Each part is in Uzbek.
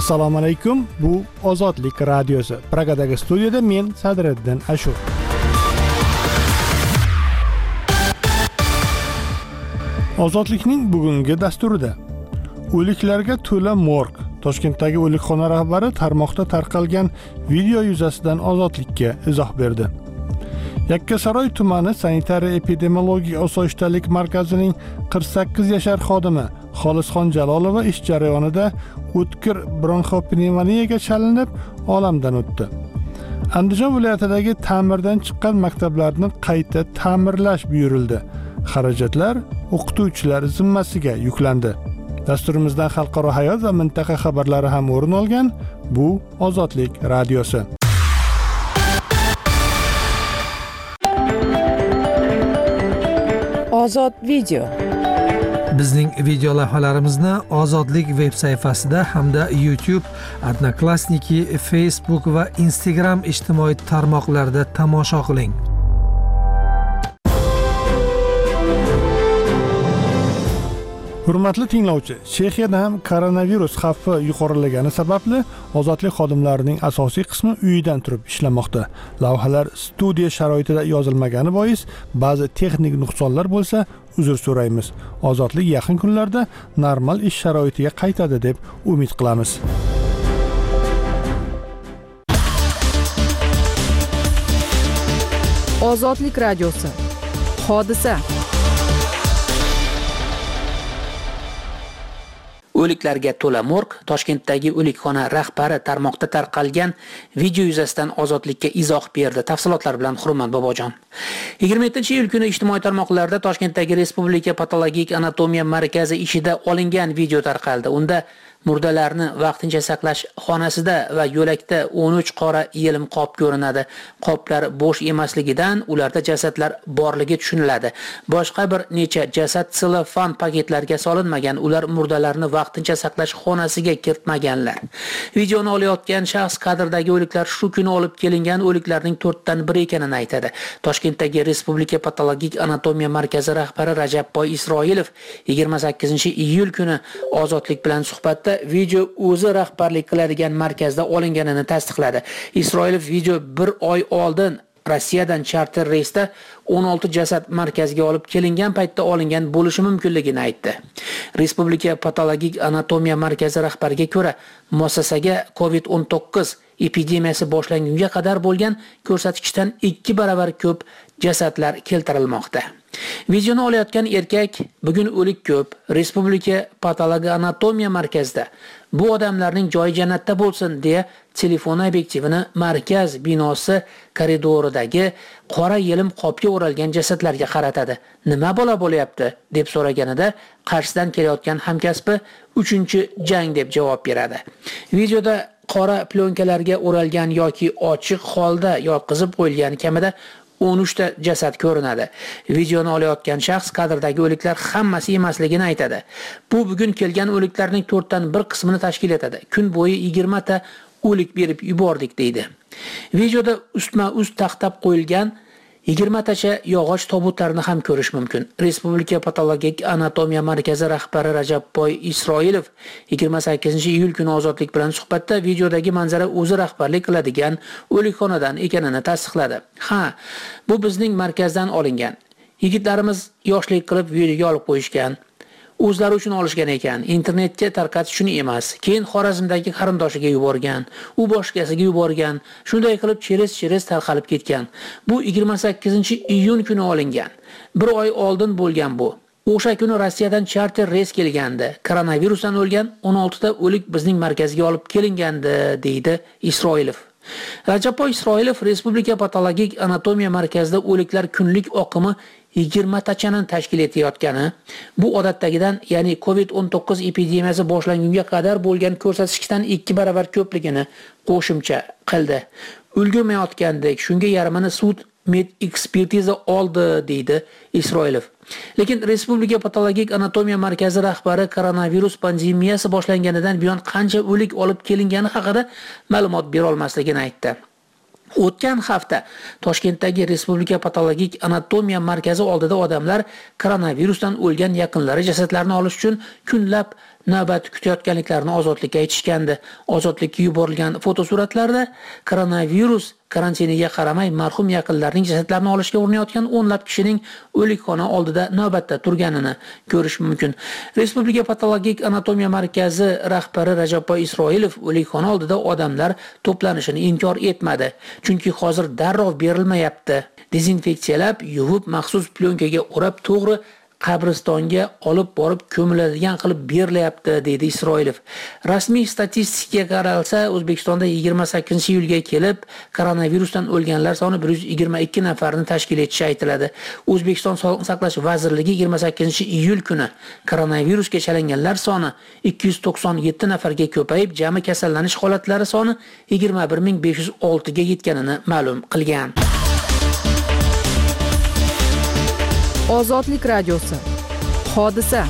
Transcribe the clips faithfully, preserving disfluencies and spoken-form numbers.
Assalomu alaykum. Bu Ozodlik radiosi. Pragadagi studiyada men Sadriddin Ashur. Ozodlikning bugungi dasturida o'liklarga to'la morg. Toshkentdagi o'likxona rahbari tarmoqda tarqalgan video yuzasidan Ozodlikka izoh berdi. Yakkasaroy tumani sanitariya-epidemiologik osoyishtalik markazining qirq sakkiz yashar xodimi Xolisxon Jalolova ish jarayonida o'tkir bronxopnevmoniyaga chalinib, olamdan o'tdi. Andijon viloyatidagi ta'mirdan chiqqan maktablarni qayta ta'mirlash buyurildi. Xarajatlar o'qituvchilar zimmasiga yuklandi. Dasturimizdan xalqaro hayot va mintaqa xabarlari ham o'rin olgan. Bu Ozodlik radiosi. Ozod video. Bizning video lavhalarimizni Ozodlik veb sayfasida hamda YouTube, Odnoklassniki, Facebook va Instagram ijtimoiy tarmoqlarida tomosha qiling. Hurmatli tinglovchi, Chexiyada ham koronavirus xavfi yuqorilagani sababli ozodlik xodimlarining asosiy qismi uyidan turib ishlamoqda. Lavhalar studiya sharoitida yozilmagani bois ba'zi texnik nuqsonlar bo'lsa, uzr so'raymiz. Ozodlik yaqin kunlarda normal ish sharoitiga qaytadi deb umid qilamiz. Ozodlik radiosi. Hodisa. O'liklarga to'la morg. Toshkentdagi o'likxona rahbari tarmoqda tarqalgan video yuzasidan Ozodlikka izoh berdi. Tafsilotlar bilan Hurmat Bobojon. yigirma yettinchi iyul kuni ijtimoiy tarmoqlarda Toshkentdagi Respublika patologik anatomiya markazi ishida olingan video tarqaldi. Unda murdalarni vaqtincha saqlash xonasida va yo'lakda o'n uch qora yelim qop ko'rinadi. Qoplar bo'sh emasligidan ularda jasadlar borligi tushuniladi. Boshqa bir necha jasad selofan paketlarga solinmagan. Ular murdalarni vaqtincha saqlash xonasiga kiritmaganlar. Videoni olayotgan shaxs kadrdagi o'liklar shu kuni olib kelingan o'liklarning to'rtdan biri ekanini aytadi. Toshkentdagi Respublika patologik anatomiya markazi rahbari Rajabboy Isroilov yigirma sakkizinchi iyul kuni Ozodlik bilan suhbatda video o'zi rahbarlik qiladigan markazda olinganini tasdiqladi. Isroilov video bir oy oldin Rossiyadan charter reysda o'n olti jasad markazga olib kelingan paytda olingan bo'lishi mumkinligini aytdi. Respublika patologik anatomiya markazi rahbariga ko'ra, muassasaga covid o'n to'qqiz epidemiyasi boshlangunga qadar bo'lgan ko'rsatkichdan ikki baravar ko'p jasadlar keltirilmoqda. Videoni olayotgan erkak bugun o'lik ko'p. Respublika patologiya anatomiya markazida bu odamlarning joyi jannatda bo'lsin deya telefon obyektivini markaz binosi koridoridagi qora yelim qopga o'ralgan jasadlarga qaratadi. Nima bo'la bo'lyapti deb so'raganida qarshisidan kelayotgan hamkasbi uchinchi jang deb javob beradi. Videoda qora plyonkalarga o'ralgan yoki ochiq holda yotqizib qo'yilgan kamida o'n uch ta jasad ko'rinadi. Videoni olayotgan shaxs kadrdagi o'liklar hammasi emasligini aytadi. Bu bugun kelgan o'liklarning to'rtdan bir qismini tashkil etadi. Kun bo'yi yigirma ta o'lik berib yubordik deydi. Videoda ustma-ust taxtab qo'yilgan yigirma tacha yog'och tobutlarni ham ko'rish mumkin. Respublika patologik anatomiya markazi rahbari Rajabboy Isroilov yigirma sakkizinchi iyul kuni Ozodlik bilan suhbatda videodagi manzara o'zi rahbarlik qiladigan o'likxonadan ekanini tasdiqladi. Ha, bu bizning markazdan olingan. Yigitlarimiz yoshlik qilib videoga olib qo'yishgan. O'zlari uchun olishgan ekan. Internetga tarqatish uchun emas. Keyin Xorazmdagi qarindoshiga yuborgan, u boshqasiga yuborgan. Shunday qilib cheres-cheres tarqalib ketgan. Bu yigirma sakkizinchi iyun kuni olingan. Bir oy oldin bo'lgan bu. O'sha kuni Rossiyadan charter reys kelgandi. Koronavirusdan o'lgan o'n olti ta o'lik bizning markazga olib kelingandi, deydi Isroilov. Rajabboy Isroilov Respublika patologik anatomiya markazida o'liklar kunlik oqimi yigirma tachani tashkil etayotgani, bu odatdagidan, ya'ni covid o'n to'qqiz epidemiyasi boshlangunga qadar bo'lgan ko'rsatkichdan ikki baravar ko'pligini qo'shimcha qildi. Ulgurmayotgandek, shunga yarmini sud med ekspertiza oldi, deydi Isroilov. Lekin Respublika patologik anatomiya markazi rahbari koronavirus pandemiyasi boshlanganidan buyon qancha o'lik olib kelingani haqida ma'lumot bera olmasligini aytdi. O'tgan hafta Toshkentdagi Respublika patologik anatomiya markazi oldida odamlar koronavirusdan o'lgan yaqinlari jasadlarini olish uchun kunlab navbat kutayotganliklarini Ozodlikka aytishgandi. Ozodlikka yuborilgan fotosuratlarda koronavirus karantiniga qaramay marhum yaqinlarining jasadlarini olishga urinayotgan o'nlab kishining o'likxona oldida navbatda turganini ko'rish mumkin. Respublika patologik anatomiya markazi rahbari Rajabboy Isroilov o'likxona oldida odamlar to'planishini inkor etmadi, chunki hozir darrov berilmayapti. Dezinfeksiyalab, yuvib, maxsus plyonkaga o'rab to'g'ri qabristonga olib borib ko'miladigan qilib berilyapti, dedi Isroilov. Rasmiy statistikaga qaralsa, O'zbekistonda yigirma sakkizinchi iyulga kelib koronavirusdan o'lganlar soni bir yuz yigirma ikki nafarni tashkil etishi aytiladi. O'zbekiston Sog'liqni saqlash vazirligi yigirma sakkizinchi iyul kuni koronavirusga chalinganlar soni ikki yuz to'qson yetti nafarga ko'payib, jami kasallanish holatlari soni yigirma bir ming besh yuz olti ga yetganini ma'lum qilgan. Ozodlik radiosi. Hodisa.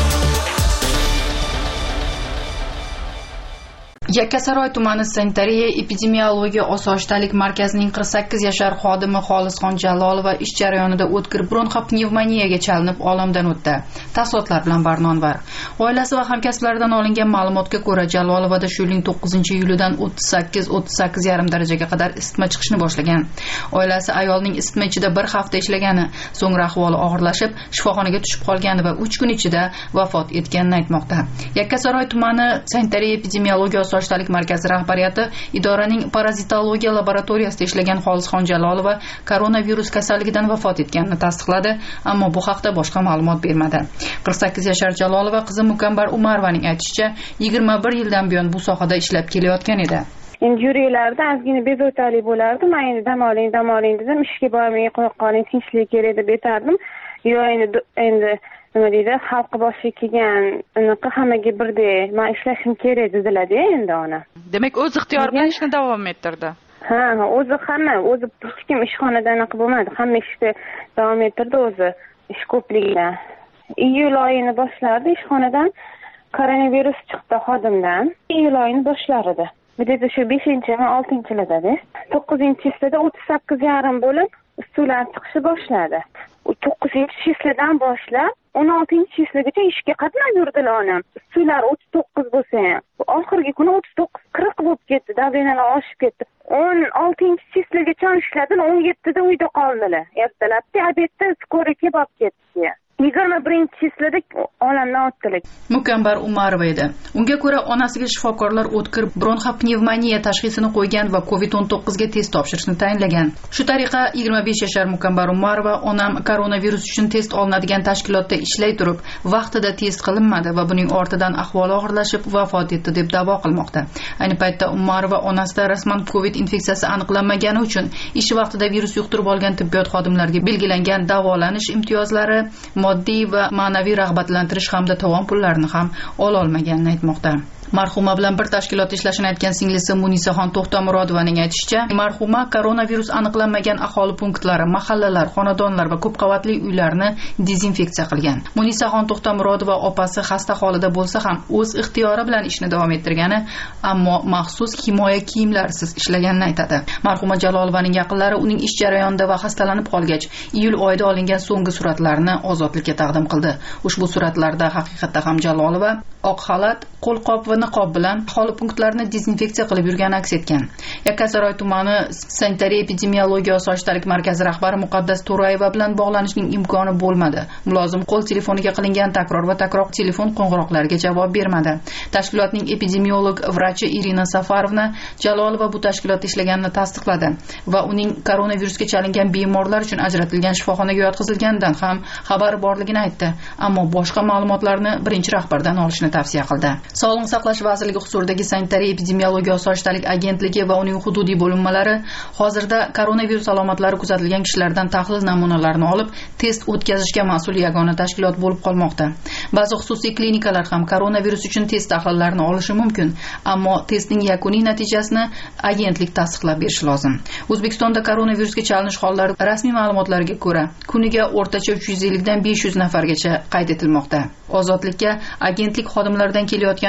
Yakkasaroy tumani sanitariya epidemiologiya osoyishtalik markazining qirq sakkiz yashar xodimi Xolisxon Jalolova ish jarayonida o'tkir bronxopnevmoniyaga chalinib olamdan o'tdi. Tafsilotlar bilan Barnonvar. Oilasi va hamkasblaridan olingan ma'lumotga ko'ra, Jalolovada shu yilning to'qqizinchi iyulidan o'ttiz sakkiz o'ttiz sakkiz yarim darajaga qadar isitma chiqishni boshlagan. Oilasi ayolning isitma ichida bir hafta ishlagani, so'ngra ahvoli og'irlashib, shifoxonaga tushib qolgani va uch kun ichida vafot etganini aytmoqda. Yakkasaroy tumani sanitariya epidemiologiya osoyishtalik markazi rahbariyati idoraning parazitologiya laboratoriyasida ishlagan Xolisxon Jalolova koronavirus kasalligidan vafot etganini tasdiqladi, ammo bu haqda boshqa ma'lumot bermadi. qirq sakkiz yashar Jalolova qizi Mukambar Umarovaning aytishicha, yigirma bir yildan buyon bu sohada ishlab kelayotgan edi. Endi yuriklarda ozgina bezovtalik bo'lardi. Men endi dam oling, dam oling dedim, ishga bormay qo'ya qoling, tinchlik kerak deb aytardim. Yo endi endi nima deydi, xalqqa boshi kelgan unaqa hammaga birdek men ishlashim kerak dedilar-da endi ona. Demak, o'z ixtiyori bilan ishni davom ettirdi. Ha, o'zi hamma, o'zi hech kim ishxonada anaqa bo'lmadi. Hamma ishni davom ettirdi o'zi, ish ko'pligidan. Iyul oyini boshlardi ishxonadan koronavirus chiqdi xodimdan. Iyul oyini boshlardi. Bitta shu beshinchi va oltinchilarda, to'qqizinchi chislada o'ttiz sakkiz yarim bo'lib ustuvlar chiqishni boshladi. to'qqizinchi chisladan boshlab o'n oltinchi chislagacha ishga qatnab yurdilar onam. Ustuvlar o'ttiz to'qqiz bo'lsa ham, oxirgi kuni o'ttiz to'qqiz qirq bo'lib ketdi, davleniyalar oshib ketdi. o'n oltinchi chislagacha ishladilar, o'n yettida uyda qoldilar. Ertalabda obedda skoriyaga borib ketdi. yigirma birinchi chislada olamdan o'tdilar. Mukambar Umarova edi. Unga ko'ra, onasiga shifokorlar o'tkir bronxopnevmoniya tashxisini qo'ygan va kovid o'n to'qqiz ga test topshirishni tayinlagan. Shu tariqa yigirma besh yashar Mukambar Umarova, onam koronavirus uchun test olinadigan tashkilotda ishlay turib, vaqtida test qilinmadi va buning ortidan ahvoli og'irlashib vafot etdi deb da'vo qilmoqda. Ayni paytda Umarova onasida rasman covid infeksiyasi aniqlanmagani uchun ish vaqtida virus yuqtirib olgan tibbiyot xodimlariga belgilangan davolanish imtiyozlari, moddiy va ma'naviy rag'batlantirish hamda tovon pullarini ham ola olmaganini aytmoqda. Marhuma bilan bir tashkilotda ishlashini aytgan singlisi Munisaxon To'xtamurodovaning aytishicha, marhuma koronavirus aniqlanmagan aholi punktlari, mahallalar, xonadonlar va ko'p qavatli uylarni dezinfeksiya qilgan. Munisaxon To'xtamurodova opasi xasta holida bo'lsa ham o'z ixtiyori bilan ishni davom ettirgani, ammo maxsus himoya kiyimlarsiz ishlaganini aytadi. Marhuma Jalolovaning yaqinlari uning ish jarayonida va xastalanib qolgach, iyul oyida olingan so'nggi suratlarni Ozodlikka taqdim qildi. Ushbu suratlarda haqiqatda ham Jalolova oq xalat, qo'lqop va niqob bilan aholi punktlarini dezinfeksiya qilib yurgani aks etgan. Yakkasaroy tumani sanitariya epidemiologiya osoyishtalik markazi rahbari Muqaddas To'rayeva bilan bog'lanishning imkoni bo'lmadi. Mulozim qo'l telefoniga qilingan takror va takror telefon qo'ng'iroqlariga javob bermadi. Tashkilotning epidemiolog vrachi Irina Safarovna Jalolova bu tashkilotda ishlaganini tasdiqladi va uning koronavirusga chalingan bemorlar uchun ajratilgan shifoxonaga yotqizilganidan ham xabari borligini aytdi, ammo boshqa ma'lumotlarni birinchi rahbardan olishni tavsiya qildi. Sog'liqni saqlash vazirligi huzuridagi sanitariya epidemiologiya osoyishtalik agentligi va uning hududiy bo'linmalari hozirda koronavirus alomatlari kuzatilgan kishilardan tahlil namunalarini olib, test o'tkazishga mas'ul yagona tashkilot bo'lib qolmoqda. Ba'zi xususiy klinikalar ham koronavirus uchun test tahlillarini olishi mumkin, ammo testning yakuniy natijasini agentlik tasdiqlab berishi lozim. O'zbekistonda koronavirusga chalinish hollari rasmiy ma'lumotlarga ko'ra kuniga o'rtacha uch yuz ellik dan besh yuz nafargacha qayd etilmoqda. Ozodlikka agentlik xodimlaridan kelayotgan o'nlab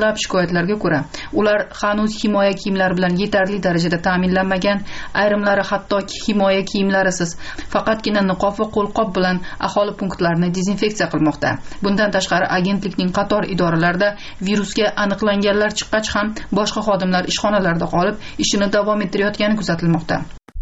Ko'plab shikoyatlarga ko'ra, ular hanuz himoya kiyimlari bilan yetarli darajada ta'minlanmagan, ayrimlari hattoki himoya kiyimlarisiz, faqatgina niqob va qo'lqop bilan aholi punktlarini dezinfeksiya qilmoqda. Bundan tashqari, agentlikning qator idoralarida virusga aniqlanganlar chiqqach ham boshqa xodimlar ishxonalarda qolib, ishini davom ettirayotgani kuzatilmoqda.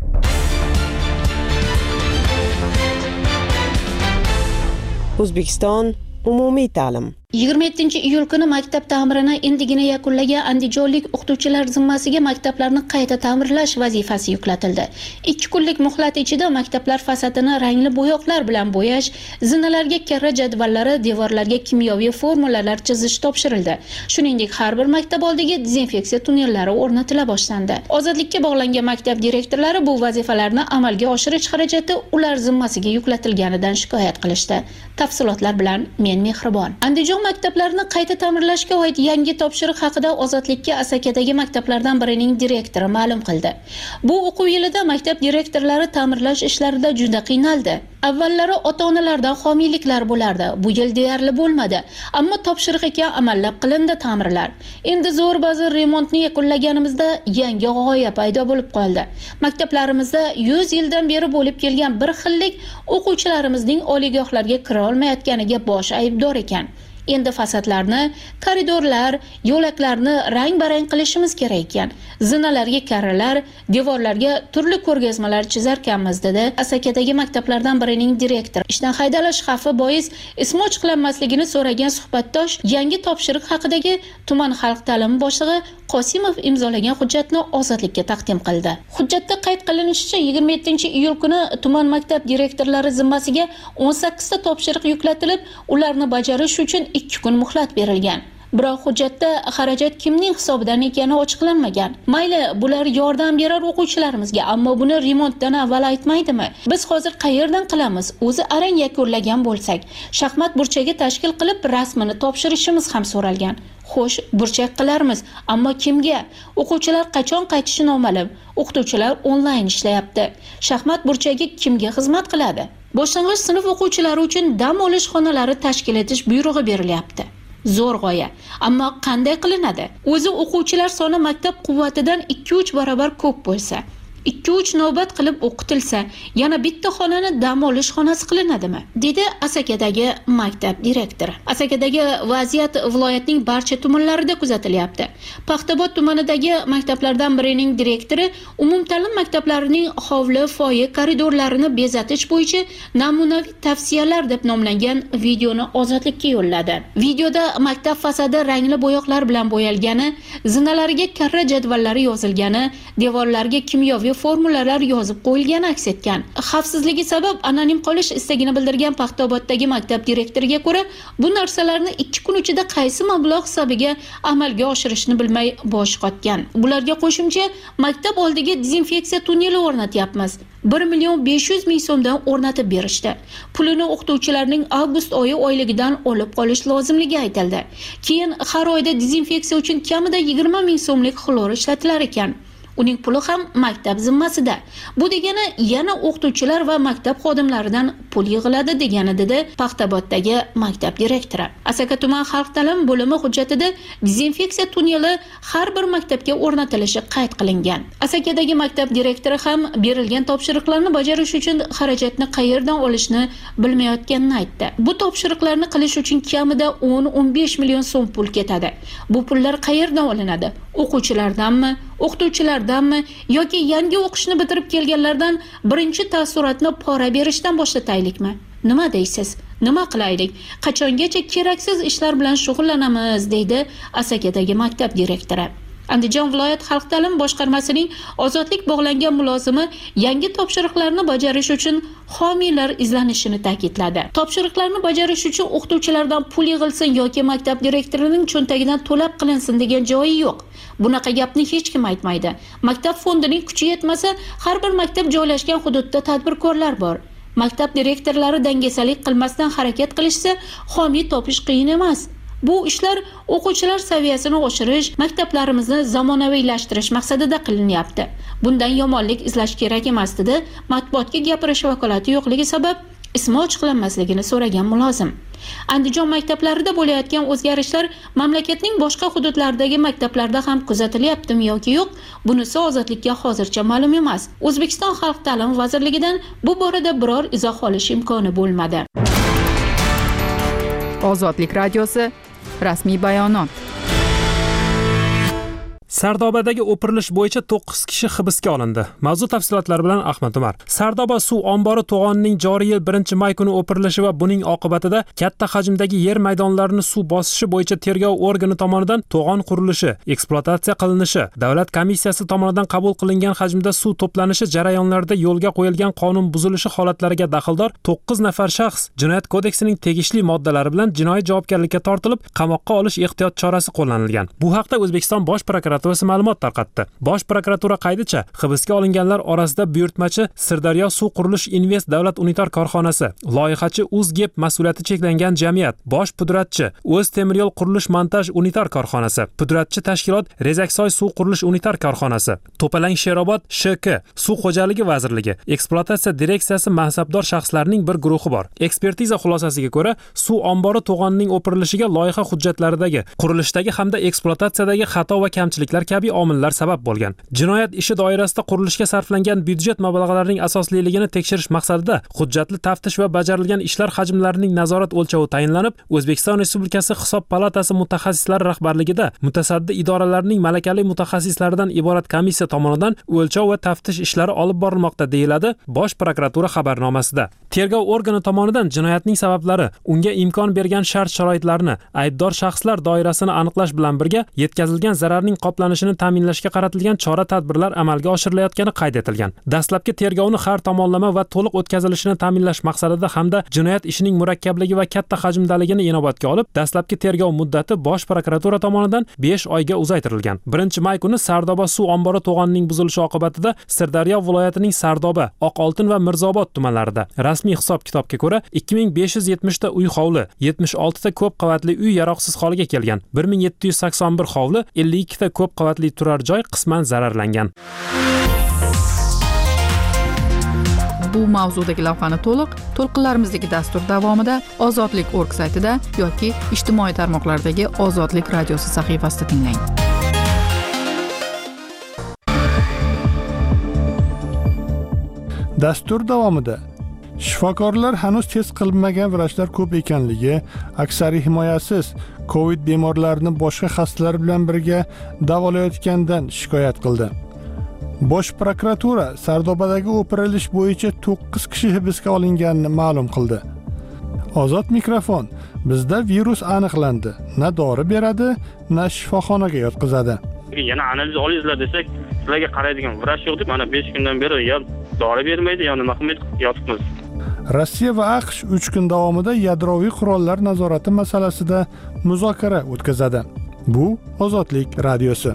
O'zbekiston umumiy ta'lim. yigirma yettinchi iyul kuni maktab ta'mirini endigina yakunlagan andijonlik o'qituvchilar zimmasiga maktablarni qayta ta'mirlash vazifasi yuklatildi. ikki kunlik muhlat ichida maktablar fasadini rangli bo'yoqlar bilan bo'yash, zinalarga karra jadvallari, devorlarga kimyoviy formulalar chizish topshirildi. Shuningdek, har bir maktab oldiga dezinfeksiya tunnellari o'rnatila boshlandi. Ozodlikka bog'langan maktab direktorlari bu vazifalarni amalga oshirish xarajati ular zimmasiga yuklatilganidan shikoyat qilishdi. Tafsilotlar bilan men Mehribon. Andijon maktablarini qayta ta'mirlashga oid yangi topshiriq haqida Ozodlikka Asakadagi maktablardan birining direktori ma'lum qildi. Bu o'quv yilida maktab direktorlari ta'mirlash ishlarida juda qiynaldi. Avvallari ota-onalardan homiyliklar bo'lardi. Bu yil deyarli bo'lmadi, ammo topshiriq ekan amallab qilindi ta'mirlar. Endi zo'r ba'zi remontni yakunlaganimizda yangi g'oya paydo bo'lib qoldi. Maktablarimizda yuz yildan beri bo'lib kelgan bir xillik o'quvchilarimizning oliygohlarga kira olmayotganiga bosh aybdor ekan. Endi fasadlarni, koridorlar, yo'laklarni rang-barang qilishimiz kerak ekan. Zinalarga karralar, devorlarga turli ko'rgazmalar chizarkanmiz, dedi Asakadagi maktablardan birining direktori. Ishdan haydalish xavfi bois ismi ochiqlanmasligini so'ragan suhbatdosh yangi topshiriq haqidagi tuman xalq ta'limi boshlig'i Qosimov imzolagan hujjatni Ozodlikka taqdim qildi. Hujjatda qayd qilinishicha, yigirma yettinchi iyul kuni tuman maktab direktorlari zimmasiga o'n sakkizta topshiriq yuklatilib, ularni bajarish uchun ikki kun muhlat berilgan. Biroq hujjatda xarajat kimning hisobidan ekani ochiqlanmagan. Mayli, bular yordam berar o'quvchilarimizga, ammo buni remontdan avval aytmaydimi? Biz hozir qayerdan qilamiz? O'zi arang yakunlagan bo'lsak, shaxmat burchagi tashkil qilib rasmini topshirishimiz ham so'ralgan. Xo'sh, burchak qilarmiz, ammo kimga? O'quvchilar qachon qaytishi noma'lum. O'qituvchilar onlayn ishlayapti. Shaxmat burchagi kimga xizmat qiladi? Boshlang'ich sinf o'quvchilari uchun dam olish xonalari tashkil etish buyrug'i berilyapti. Zo'r g'oya. Ammo qanday qilinadi? O'zi o'quvchilar soni maktab quvvatidan ikki uch barobar ko'p bo'lsa, ikki uch navbat qilib o'qitilsa, yana bitta xonani dam olish xonasi qilinadimi? Dedi Asakadagi maktab direktori. Asakadagi vaziyat viloyatning barcha tumanlarida kuzatilyapti. Paxtabod tumanidagi maktablardan birining direktori umumta'lim maktablarining hovli, foyi, koridorlarini bezatish bo'yicha namunaviy tavsiyalar deb nomlangan videoni Ozodlikka yo'lladi. Videoda maktab fasadi rangli bo'yoqlar bilan bo'yalgani, zinalariga karra jadvallari yozilgani, devorlarga kimyoviy formulalar yozib qo'yilgani aks etgan. Xavfsizligi sabab anonim qolish istagini bildirgan Paxtaboddagi maktab direktoriga ko'ra, bu narsalarni ikki kun ichida qaysi mablag' hisobiga amalga oshirishni bilmay bosh qotgan. Bularga qo'shimcha maktab oldiga dezinfeksiya tunneli o'rnatyapmiz. bir million besh yuz ming so'mdan o'rnatib berishdi. Pulini o'qituvchilarning avgust oyi oyligidan olib qolish lozimligi aytildi. Keyin har oyda dezinfeksiya uchun kamida yigirma ming so'mlik xlor ishlatilar ekan. Uning puli ham maktab zimmasida. Bu degani yana o'qituvchilar va maktab xodimlaridan pul yig'iladi degani, dedi Paxtaboddagi maktab direktori. Asaka tuman xalq ta'limi bo'limi hujjatida dezinfeksiya tunneli har bir maktabga o'rnatilishi qayd qilingan. Asakadagi maktab direktori ham berilgan topshiriqlarni bajarish uchun xarajatni qayerdan olishni bilmayotganini aytdi. Bu topshiriqlarni qilish uchun kamida o'n o'n besh million so'm pul ketadi. Bu pullar qayerdan olinadi? O'quvchilardanmi, o'qituvchilardanmi yoki yangi o'qishni bitirib kelganlardan birinchi taassurotni pora berishdan boshlataylikmi? Nima deysiz? Nima qilaylik? Qachongacha keraksiz ishlar bilan shug'ullanamiz, deydi Asakadagi maktab direktori. Andijon viloyat xalq ta'limi boshqarmasining ozodlik bog'langan mulozimi yangi topshiriqlarni bajarish uchun homiylar izlanishini ta'kidladi. Topshiriqlarni bajarish uchun o'qituvchilardan pul yig'ilsin yoki maktab direktorining cho'ntagidan to'lab qilinsin degan joyi yo'q. Bunaqa gapni hech kim aytmaydi. Maktab fondining kuchi yetmasa, har bir maktab joylashgan hududda tadbirkorlar bor. Maktab direktorlari dangasalik qilmasdan harakat qilishsa, homiy topish qiyin emas. Bu ishlar o'quvchilar saviyasini oshirish, maktablarimizni zamonaviylashtirish maqsadida qilinyapti. Bundan yomonlik izlash kerak emas, dedi matbuotga gapirish vakolati yo'qligi sabab ismi ochiqlanmasligini so'ragan mulozim. Andijon maktablarida bo'layotgan o'zgarishlar mamlakatning boshqa hududlaridagi maktablarda ham kuzatilyaptimi yoki yo'q, bunisi ozodlikka hozircha ma'lum emas. O'zbekiston Xalq ta'limi vazirligidan bu borada biror izoh olish imkoni bo'lmadi. Ozodlik radiosi rasmiy bayonot. Sardobadagi o'pirilish bo'yicha to'qqiz kishi hibsga olindi. Mavzu tafsilotlari bilan Ahmad Umar. Sardoba suv ombori to'g'onining joriy yil birinchi may kuni o'pirilishi va buning oqibatida katta hajmdagi yer maydonlarini suv bosishi bo'yicha tergov organi tomonidan to'g'on qurilishi, ekspluatatsiya qilinishi, davlat komissiyasi tomonidan qabul qilingan hajmda suv to'planishi jarayonlarida yo'lga qo'yilgan qonun buzilishi holatlariga daxldor to'qqiz nafar shaxs Jinoyat kodeksining tegishli moddalari bilan jinoiy javobgarlikka tortilib, qamoqqa olish ehtiyot chorasi qo'llanilgan. Bu haqda O'zbekiston Bosh prokuraturasi ma'lumot tarqatdi. Bosh prokuratura qaydicha, hibsga olinganlar orasida buyurtmachi Sirdaryo suv qurilish invest davlat unitar korxonasi, loyihachi Uzgep mas'uliyati cheklangan jamiyat, bosh pudratchi O'z temir yo'l qurilish montaj unitar korxonasi, pudratchi tashkilot Rezaksoy suv qurilish unitar korxonasi, To'palang Sherobod Sh K suv xo'jaligi vazirligi, ekspluatatsiya direksiyasi mansabdor shaxslarining bir guruhi bor. Ekspertiza xulosasiga ko'ra, suv ombori to'g'onining o'pirilishiga loyiha hujjatlaridagi, qurilishdagi hamda ekspluatatsiyadagi xato va kamchiliklar kabi omillar sabab bo'lgan. Jinoyat ishi doirasida qurilishga sarflangan byudjet mablag'larining asosliligini tekshirish maqsadida hujjatli taftish va bajarilgan ishlar hajmlarining nazorat o'lchovi tayinlanib, O'zbekiston Respublikasi Hisob palatasi mutaxassislari rahbarligida mutasaddi idoralarning malakali mutaxassislaridan iborat komissiya tomonidan o'lchov va taftish ishlari olib borilmoqda, deyiladi Bosh prokuratura xabarnomasida. Tergov organi tomonidan jinoyatning sabablari, unga imkon bergan shart-sharoitlarni, aybdor shaxslar doirasini aniqlash bilan birga yetkazilgan zararning qoplanishini ta'minlashga qaratilgan chora-tadbirlar amalga oshirilayotgani qayd etilgan. Dastlabki tergovni har tomonlama va to'liq o'tkazilishini ta'minlash maqsadida hamda jinoyat ishining murakkabligi va katta hajmdaligini inobatga olib, dastlabki tergov muddati Bosh prokuratura tomonidan besh oyga uzaytirilgan. birinchi may kuni Sardoba suv ombori to'g'onining buzilishi oqibatida Sirdaryo viloyatining Sardoba, Oqoltin va Mirzobod tumanlarida rasmiy hisob-kitobga ko'ra ikki ming besh yuz yetmish ta uy hovli, yetmish olti ta ko'p qavatli uy yaroqsiz holga kelgan. bir ming yetti yuz sakson bir hovli, ellik ikki ta ko'p qavatli turar joy qisman zararlangan. Bu mavzudagi lavhani to'liq to'lqinlarimizdagi dastur davomida ozodlik точка org saytida yoki ijtimoiy tarmoqlardagi Ozodlik radiosi sahifasida tinglang. Dastur davomida shifokorlar hanuz test qilinmagan vrachlar ko'p ekanligi, aksari himoyasiz Covid bemorlarini boshqa xastalar bilan birga davolayotgandan shikoyat qildi. Bosh prokuratura Sardobadagi o'pirilish bo'yicha to'qqiz kishi hibsga olinganini ma'lum qildi. Ozod mikrofon: bizda virus aniqlandi, na dori beradi, na shifoxonaga yotqizadi. Yana analiz olasizlar desak, sizlarga qaraydigan vrach yo'q deb mana besh kundan beri ya dori bermaydi, ya nima qilmaydi, yotibmiz. Rossiya va AQSh uch kun davomida yadroviy qurollar nazorati masalasida muzokara o'tkazadi. Bu Ozodlik radiosi.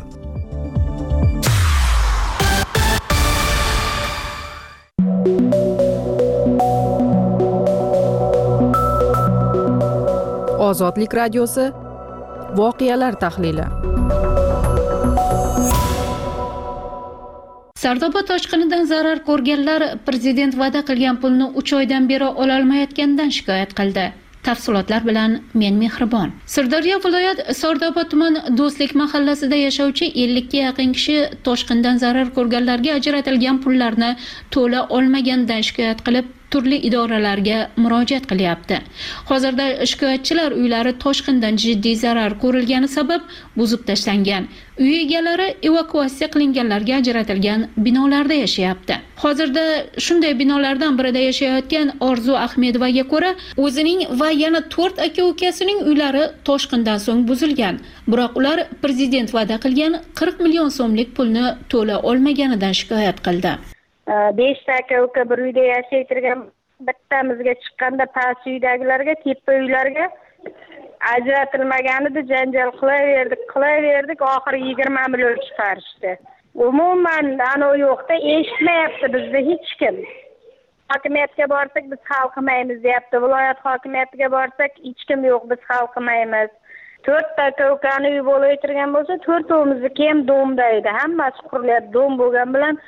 Ozodlik radiosi voqealar tahlili. Sardoba toshqinidan zarar ko'rganlar prezident va'da qilgan pulni uch oydan beri ola olmayotganidan shikoyat qildi. Tafsilotlar bilan men Mehribon. Sirdaryo viloyat Sardoba tuman Do'stlik mahallasida yashovchi ellik ga yaqin kishi toshqindan zarar ko'rganlarga ajratilgan pullarni to'la olmaganidan shikoyat qilib, turli idoralarga murojaat qilyapti. Hozirda shikoyatchilar uylari toshqindan jiddiy zarar ko'rilgani sabab buzib tashlangan. Uy egalari evakuatsiya qilinganlarga ajratilgan binolarda yashayapti. Hozirda shunday binolardan birida yashayotgan Orzu Ahmedovaga ko'ra, o'zining va yana to'rt aka-ukasining uylari toshqindan so'ng buzilgan. Biroq ular prezident va'da qilgan qirq million so'mlik pulni to'la olmaganidan shikoyat qildi. besh ta aka-uka bir uyda yashaytirgan, bittamizga chiqqanda past uydagilarga, tepa uylarga ajratilmagan edi, janjal qilaverdik, qilaverdik, oxiri yigirma million chiqarishdi. Umuman ana yo'qda eshitmayapti bizda hech kim. Hokimiyatga borsak biz hal qilmaymiz deyapti. Viloyat hokimiyatiga borsak hech kim yo'q, biz hal qilmaymiz. to'rt ta aka-ukani uy bo'lib o'tirgan bo'lsa, to'rtovimizniki ham domda edi. Hammasi qurilyapti. Dom bo'lgan bilan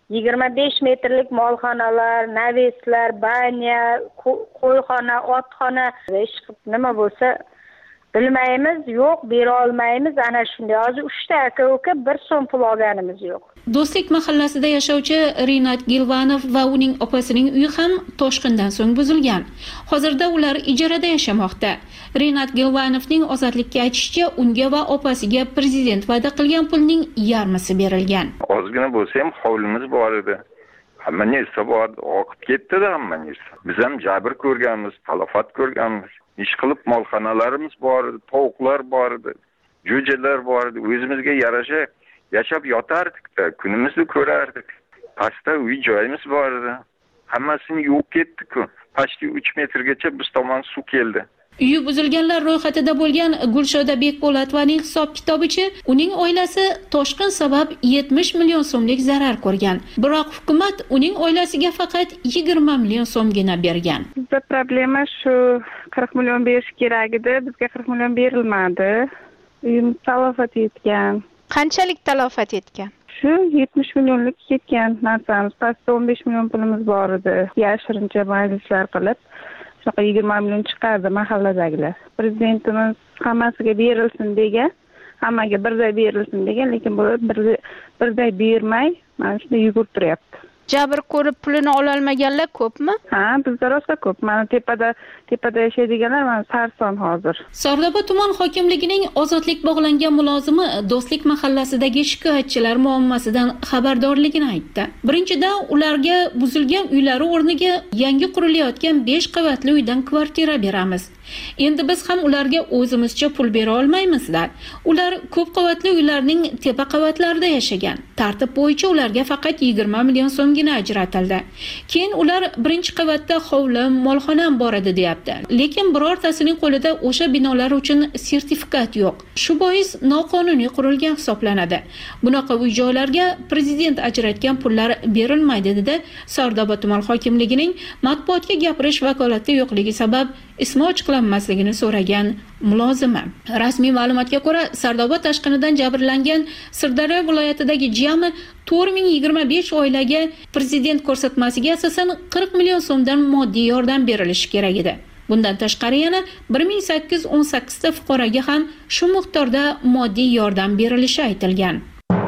yigirma besh metrlik molxonalar, naveslar, banya, qo'yxona, otxona, ish nima bo'lsa bilmaymiz, yo'q, bera olmaymiz. Ana shunday. Hozir uchta aka-uka bir so'm pul olganimiz yo'q. Do'stlik mahallasida yashovchi Rinat Gilvanov va uning opasining uyi ham toshqindan so'ng buzilgan. Hozirda ular ijarada yashamoqda. Rinat Gilvanovning ozodlikka aytishicha, unga va opasiga prezident va'da qilgan pulning yarmisi berilgan. Ozgina bo'lsa ham hovlimiz bor edi. Hamma narsa bor, oqib ketdi-da hamma narsa. Biz ham jabr ko'rganmiz, talafot ko'rganmiz. Ish qilib molxonalarimiz bor edi, tovuqlar bor edi, jo'jalar bor edi. O'zimizga yarasha yashab yotardik-da, kunimizni ko'rardik. Pastda uy joyimiz bor edi. Hammasini yo'q ketdi-ku. Pastga uch metrgacha biz tomon suv keldi. Uyi buzilganlar ro'yxatida bo'lgan Gulshoda Bekpo'latovaning hisob-kitobicha, uning oilasi toshqin sabab yetmish million so'mlik zarar ko'rgan. Biroq hukumat uning oilasiga faqat yigirma million so'mgina bergan. Bizda problema shu, qirq million berish kerak edi, bizga qirq million berilmadi. Uyimiz talafot etgan. Qanchalik talafot etgan? Shu yetmish millionlik ketgan narsamiz. Pastda o'n besh million pulimiz bor edi. Yashirincha majlislar qilib shunaqa yigirma million chiqardi mahalladagilar. Prezidentimiz hammasiga berilsin degan, hammaga birday berilsin degan, lekin bu birday bermay, mana shunday yugurib turyapti. Jabr ko'rib pulini ola olmaganlar ko'pmi? Ha, bizda rosa ko'p. Mana tepada, tepada yashaydiganlar mana sarson hozir. Sardoba tuman hokimligining ozodlik bog'langan mulozimi Do'stlik mahallasidagi shikoyatchilar muammosidan xabardorligini aytdi. Birinchidan, ularga buzilgan uylari o'rniga yangi qurilayotgan besh qavatli uydan kvartira beramiz. Endi biz ham ularga o'zimizcha pul bera olmaymiz-da. Ular ko'p qavatli uylarning tepa qavatlarida yashagan. Tartib bo'yicha ularga faqat yigirma million so'mgina ajratildi. Keyin ular birinchi qavatda hovlim, molxonam bor edi deyapti. Lekin birortasining qo'lida o'sha binolar uchun sertifikat yo'q. Shu bois noqonuniy qurilgan hisoblanadi. Bunaqa uy-joylarga prezident ajratgan pullar berilmaydi dedi Sardoba tuman hokimligining matbuotga gapirish vakolati yo'qligi sabab ismi ochiqlanmasligini so'ragan mulozima. Rasmiy ma'lumotga ko'ra, Sardoba toshqinidan jabrlangan Sirdaryo viloyatidagi jami to'rt ming yigirma besh oilaga prezident ko'rsatmasiga asosan qirq million so'mdan moddiy yordam berilishi kerak edi. Bundan tashqari yana bir ming sakkiz yuz o'n sakkiz ta fuqaroga ham shu miqdorda moddiy yordam berilishi aytilgan.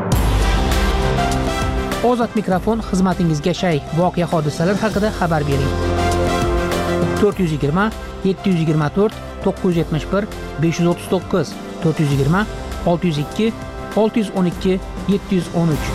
Ozod mikrofon xizmatingizga shay. Voqea hodisalar haqida xabar bering. to'rt yuz yigirma yetti yuz yigirma to'rt to'qqiz yuz yetmish bir besh yuz o'ttiz to'qqiz to'rt yuz yigirma olti yuz ikki olti yuz o'n ikki yetti yuz o'n uch.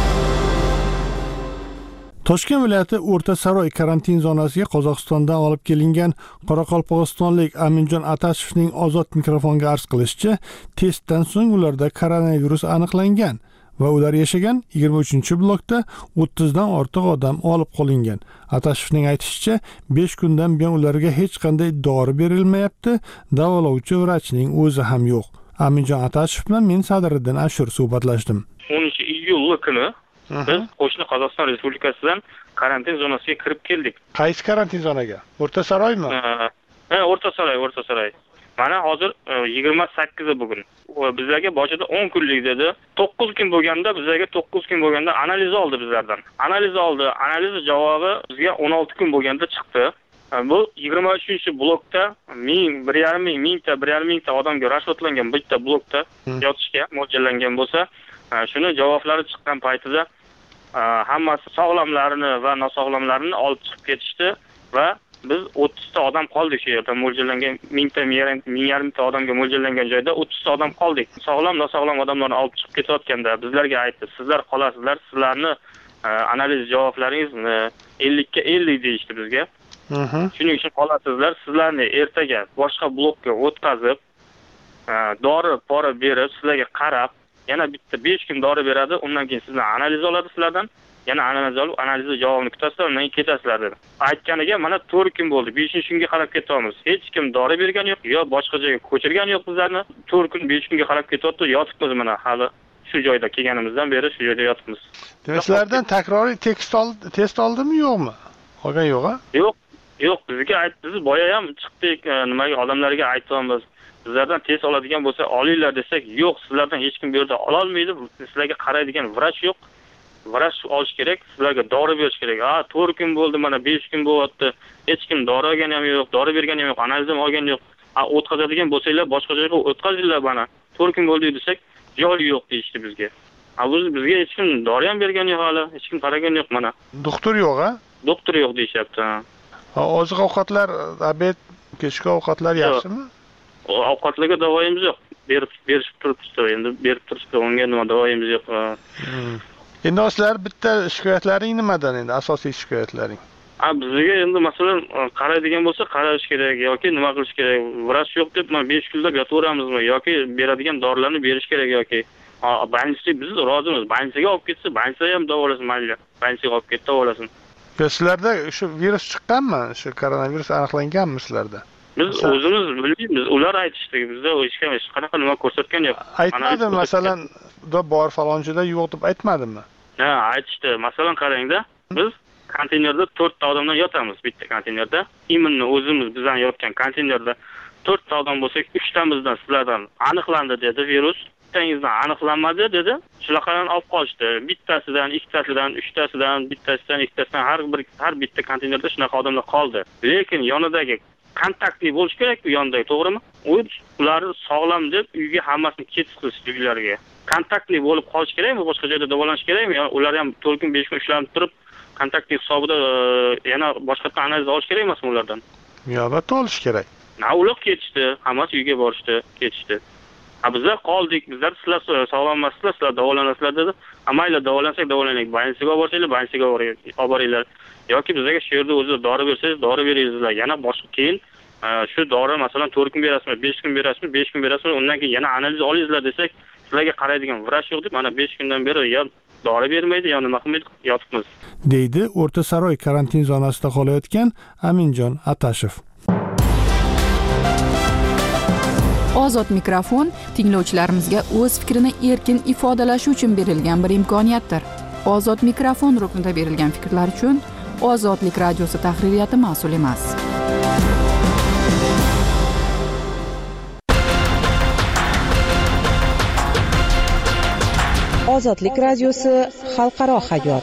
Toshkent viloyati O'rta Saroy karantin zonasiga Qozog'istondan olib kelingan Qoraqalpog'istonlik Aminjon Atashevning ozod mikrofonga arz qilishicha, testdan so'ng ularda koronavirus aniqlangan va ular yashagan yigirma uchinchi blokda o'ttiz dan ortiq odam olib qolingan. Atashevning aytishicha, besh kundan buyon ularga hech qanday dori berilmayapti, davolovchi vrachning o'zi ham yo'q. Aminjon Atashev bilan men Sadriddin Ashur suhbatlashdim. o'ninchi iyul kuni biz qo'shni Qozog'iston Respublikasidan karantin zonasiga kirib keldik. Qaysi karantin zonaga? O'rta Saroymi? Ha, O'rta Saroy, O'rta Saroy. Mana hozir yigirma sakkizi bugun. Bizlarga boshida o'n kunlik dedi. to'qqiz kun bo'lganda bizlarga to'qqiz kun bo'lganda analiz oldi bizlardan. Analiz oldi. Analiz javobi bizga o'n olti kun bo'lganda chiqdi. Bu yigirma uchinchi blokda ming, bir yarim ming, mingta, bir yarim mingta odamga rashotlangan bitta blokda yotishga mo'ljallangan bo'lsa, shuni javoblari chiqqan paytida hammasi sog'lomlarini va nosog'lomlarini olib chiqib ketishdi va biz o'ttiz ta odam qoldik shu yerda mo'ljallangan mingta, ming yarimta odamga mo'ljallangan joyda o'ttiz ta odam qoldik. Sog'lom, nosog'lom odamlarni olib chiqib ketayotganda bizlarga aytdi, sizlar qolasizlar, sizlarni analiz javoblaringizni ellikka ellik deyishdi bizga. Shuning uchun qolasizlar, sizlarni ertaga boshqa blokka o'tkazib, dori pora berib, sizlarga qarab, yana bitta besh kun dori beradi, undan keyin sizdan analiz oladi sizlardan. Yana analiz olib, analizni javobini kutasizlar, undan keyin ketasizlar dedi. Aytganiga mana to'rt kun bo'ldi. beshinchi kunga qarab ketyapmiz. Hech kim dori bergan yo'q, yo boshqa joyga ko'chirgan yo'q bizlarni. to'rt kun, besh kunga qarab ketyapti, yotibmiz mana hali shu joyda kelganimizdan beri shu joyda yotibmiz. Sizlardan takroriy test oldi, test oldimi yo'qmi? Olgan yo'q-a? Yo'q, yo'q, bizga aytdi, biz boya ham chiqdik, nimaga odamlarga aytamiz. Sizlardan test oladigan bo'lsa olinglar desak, yo'q, sizlardan hech kim bu yerda ola olmaydi. Sizlarga qaraydigan vrach yo'q. vrach olish kerak, sizlarga dori berish kerak. Ha, to'rt kun bo'ldi, mana besh kun bo'lyapti. Hech kim dori olgani ham yo'q, dori bergani ham yo'q, analiz ham olgani yo'q. Ha, o'tkazadigan bo'lsanglar, boshqa joyga o'tkazinglar mana. to'rt kun bo'ldi desak, joy yo'q deyishdi bizga. Ha, biz bizga hech kim dori ham bergani yo'q hali, hech kim qaragani yo'q mana. Doktor yo'q, ha? Doktor yo'q deyapti. Ha, oziq-ovqatlar, obed, kechki ovqatlar yaxshimi? Ovqatlarga davoyimiz yo'q. Berib berishib turibdi, endi berib turibdi, unga nima davoyimiz yo'q. Endi sizlar bitta shikoyatlaring nimadan endi asosiy shikoyatlaring? Ha, bizga endi masalan qaraydigan bo'lsa qarash kerak yoki nima qilish kerak? Vrach yo'q deb mana besh kunlab yotaveramizmi yoki beradigan dorilarni berish kerak yoki больницаga biz rozimiz. больницаga olib ketsa, больница ham davolasin, mayli. больницаga olib ketib davolasin. Sizlarda shu virus chiqqanmi? Shu koronavirus aniqlanganmi sizlarda? Biz o'zimiz bilmaymiz, ular aytishdi, bizda hech kim hech qanaqa nima ko'rsatgan yo'q. Aytmadimi, masalan, da bor falonchida yo'q deb aytmadimi? Ha, aytishdi. Masalan, qarangda, biz konteynerda to'rtta odamdan yotamiz bitta konteynerda. Iminni o'zimiz bizdan yotgan konteynerda to'rtta odam bo'lsak, uchtamizdan sizlardan aniqlandi dedi virus. Bittangizdan aniqlanmadi dedi. Shularni olib qolishdi. Bittasidan, ikkitasidan, uchtasidan, bittasidan, ikkitasidan har bir har bitta konteynerda shunaqa odamlar qoldi. Lekin yonidagi kontaktli bo'lish kerak bu yondagi, to'g'rimi? Ular sog'lom deb uyga hammasini ketishdi uylariga. Kontaktli bo'lib qolish kerakmi? Boshqa joyda davolanish kerakmi? Ular ham to'rt kun besh kun ishlanib turib, kontaktli hisobida yana boshqadan analiz olish kerak emasmi ulardan? Yo'q, albatta olish kerak. Na, ular ketishdi, hammasi uyga borishdi, ketishdi. Ha, bizlar qoldik, bizlar sizlar sog'lom emassizlar, sizlar davolanasizlar dedi. Amayla davolansak davolanaylik, больницаga olib borsanglar, больницаga olib boringlar. yoki bizga shu yerda o'zi dori bersangiz, dori beringizlar. Yana boshqa keyin shu dori masalan to'rt kun berasizmi, besh kun berasizmi, besh kun berasizmi, undan keyin yana analiz olingizlar desak, sizlarga qaraydigan vrach yo'q deb, mana besh kundan beri ya dori bermaydi, ya nima qilmaydi, yotibmiz. deydi O'rta Saroy karantin zonasida qolayotgan Aminjon Atashev. Ozod mikrofon tinglovchilarimizga o'z fikrini erkin ifodalashi uchun berilgan bir imkoniyatdir. Ozod mikrofon ruknida berilgan fikrlar uchun Ozodlik radiosi tahririyati mas'ul emas. Ozodlik radiosi xalqaro hayot.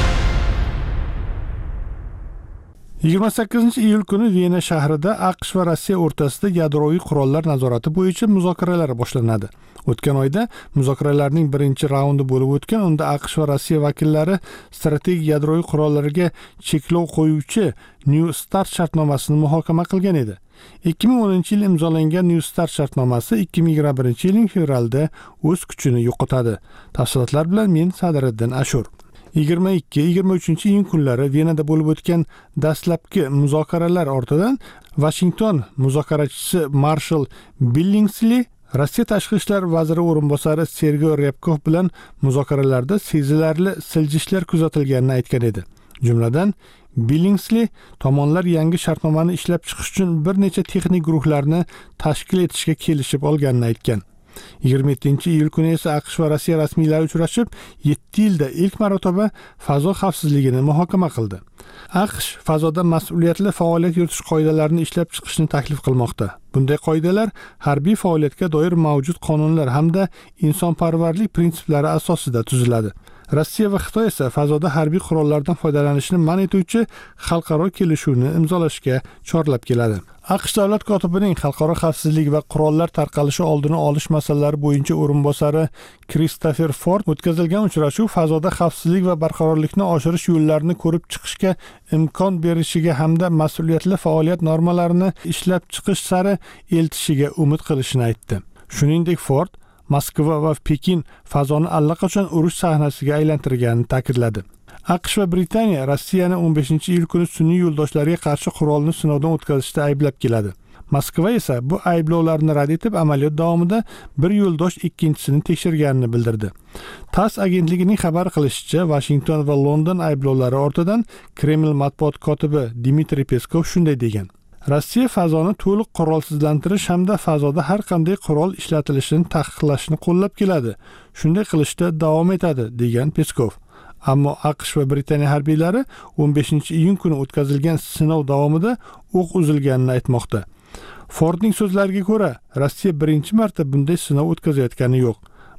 yigirma sakkizinchi iyul kuni Viyana shahrida AQSh va Rossiya o'rtasida yadroviy qurollar nazorati bo'yicha muzokaralar boshlanadi. O'tgan oyda muzokaralarning birinchi raundi bo'lib o'tgan, unda AQSh va Rossiya vakillari strategik yadroviy qurollarga cheklov qo'yuvchi New Start shartnomasini muhokama qilgan edi. ikki ming o'ninchi yil imzolangan New Start shartnomasi ikki ming yigirma birinchi yilning fevralda o'z kuchini yo'qotadi. Tafsilotlar bilan men Sadiriddin Ashur. yigirma ikki yigirma uchinchi iyun kunlari Venada bo'lib o'tgan dastlabki muzokaralar ortidan Washington muzokarachisi Marshall Billingsley Rossiya tashqi ishlar vaziri o'rinbosari Sergey Ryabkov bilan muzokaralarda sezilarli siljishlar kuzatilganini aytgan edi. Jumladan, Billingsley tomonlar yangi shartnomani ishlab chiqish uchun bir necha texnik guruhlarni tashkil etishga kelishib olganini aytgan. yigirma yettinchi iyul kuni esa AQSh va Rossiya rasmiylari uchrashib, yetti yilda ilk marotaba fazo xavfsizligini muhokama qildi. AQSh fazoda mas'uliyatli faoliyat yuritish qoidalarini ishlab chiqishni taklif qilmoqda. Bunday qoidalar harbiy faoliyatga doir mavjud qonunlar hamda insonparvarlik prinsiplari asosida tuziladi. Rossiya va Xitoy esa fazoda harbiy qurollardan foydalanishni man etuvchi xalqaro kelishuvni imzolashga chorlab keladi. AQSh davlat kotibining xalqaro xavfsizlik va qurollar tarqalishi oldini olish masalalari bo'yicha o'rinbosari Christopher Ford o'tkazilgan uchrashuv fazoda xavfsizlik va barqarorlikni oshirish yo'llarini ko'rib chiqishga imkon berishiga hamda mas'uliyatli faoliyat normalarini ishlab chiqish sari eltishiga umid qilishini aytdi. Shuningdek, Ford Moskva va Pekin fazoni allaqachon urush sahnasiga aylantirganini ta'kidladi. AQSh va Britaniya Rossiyani o'n beshinchi iyul kuni sun'iy yo'ldoshlarga qarshi qurolni sinovdan o'tkazishda ayblab keladi. Moskva esa bu ayblovlarni rad etib, amaliyot davomida bir yo'ldosh ikkinchisini tekshirganini bildirdi. TASS agentligining xabar qilishicha, Washington va London ayblovlari ortidan Kreml matbuot kotibi Dmitriy Peskov shunday degan: Rossiya fazoni to'liq qurolsizlantirish hamda fazoda har qanday qurol ishlatilishini taqiqlashni qo'llab keladi. Shunday qilishda davom etadi, degan Peskov. Ammo AQSh va Britaniya harbiylari o'n beshinchi iyun kuni o'tkazilgan sinov davomida o'q uzilganini aytmoqda. Fordning so'zlariga ko'ra, Rossiya birinchi marta bunday sinov o'tkazayotgani yo'q.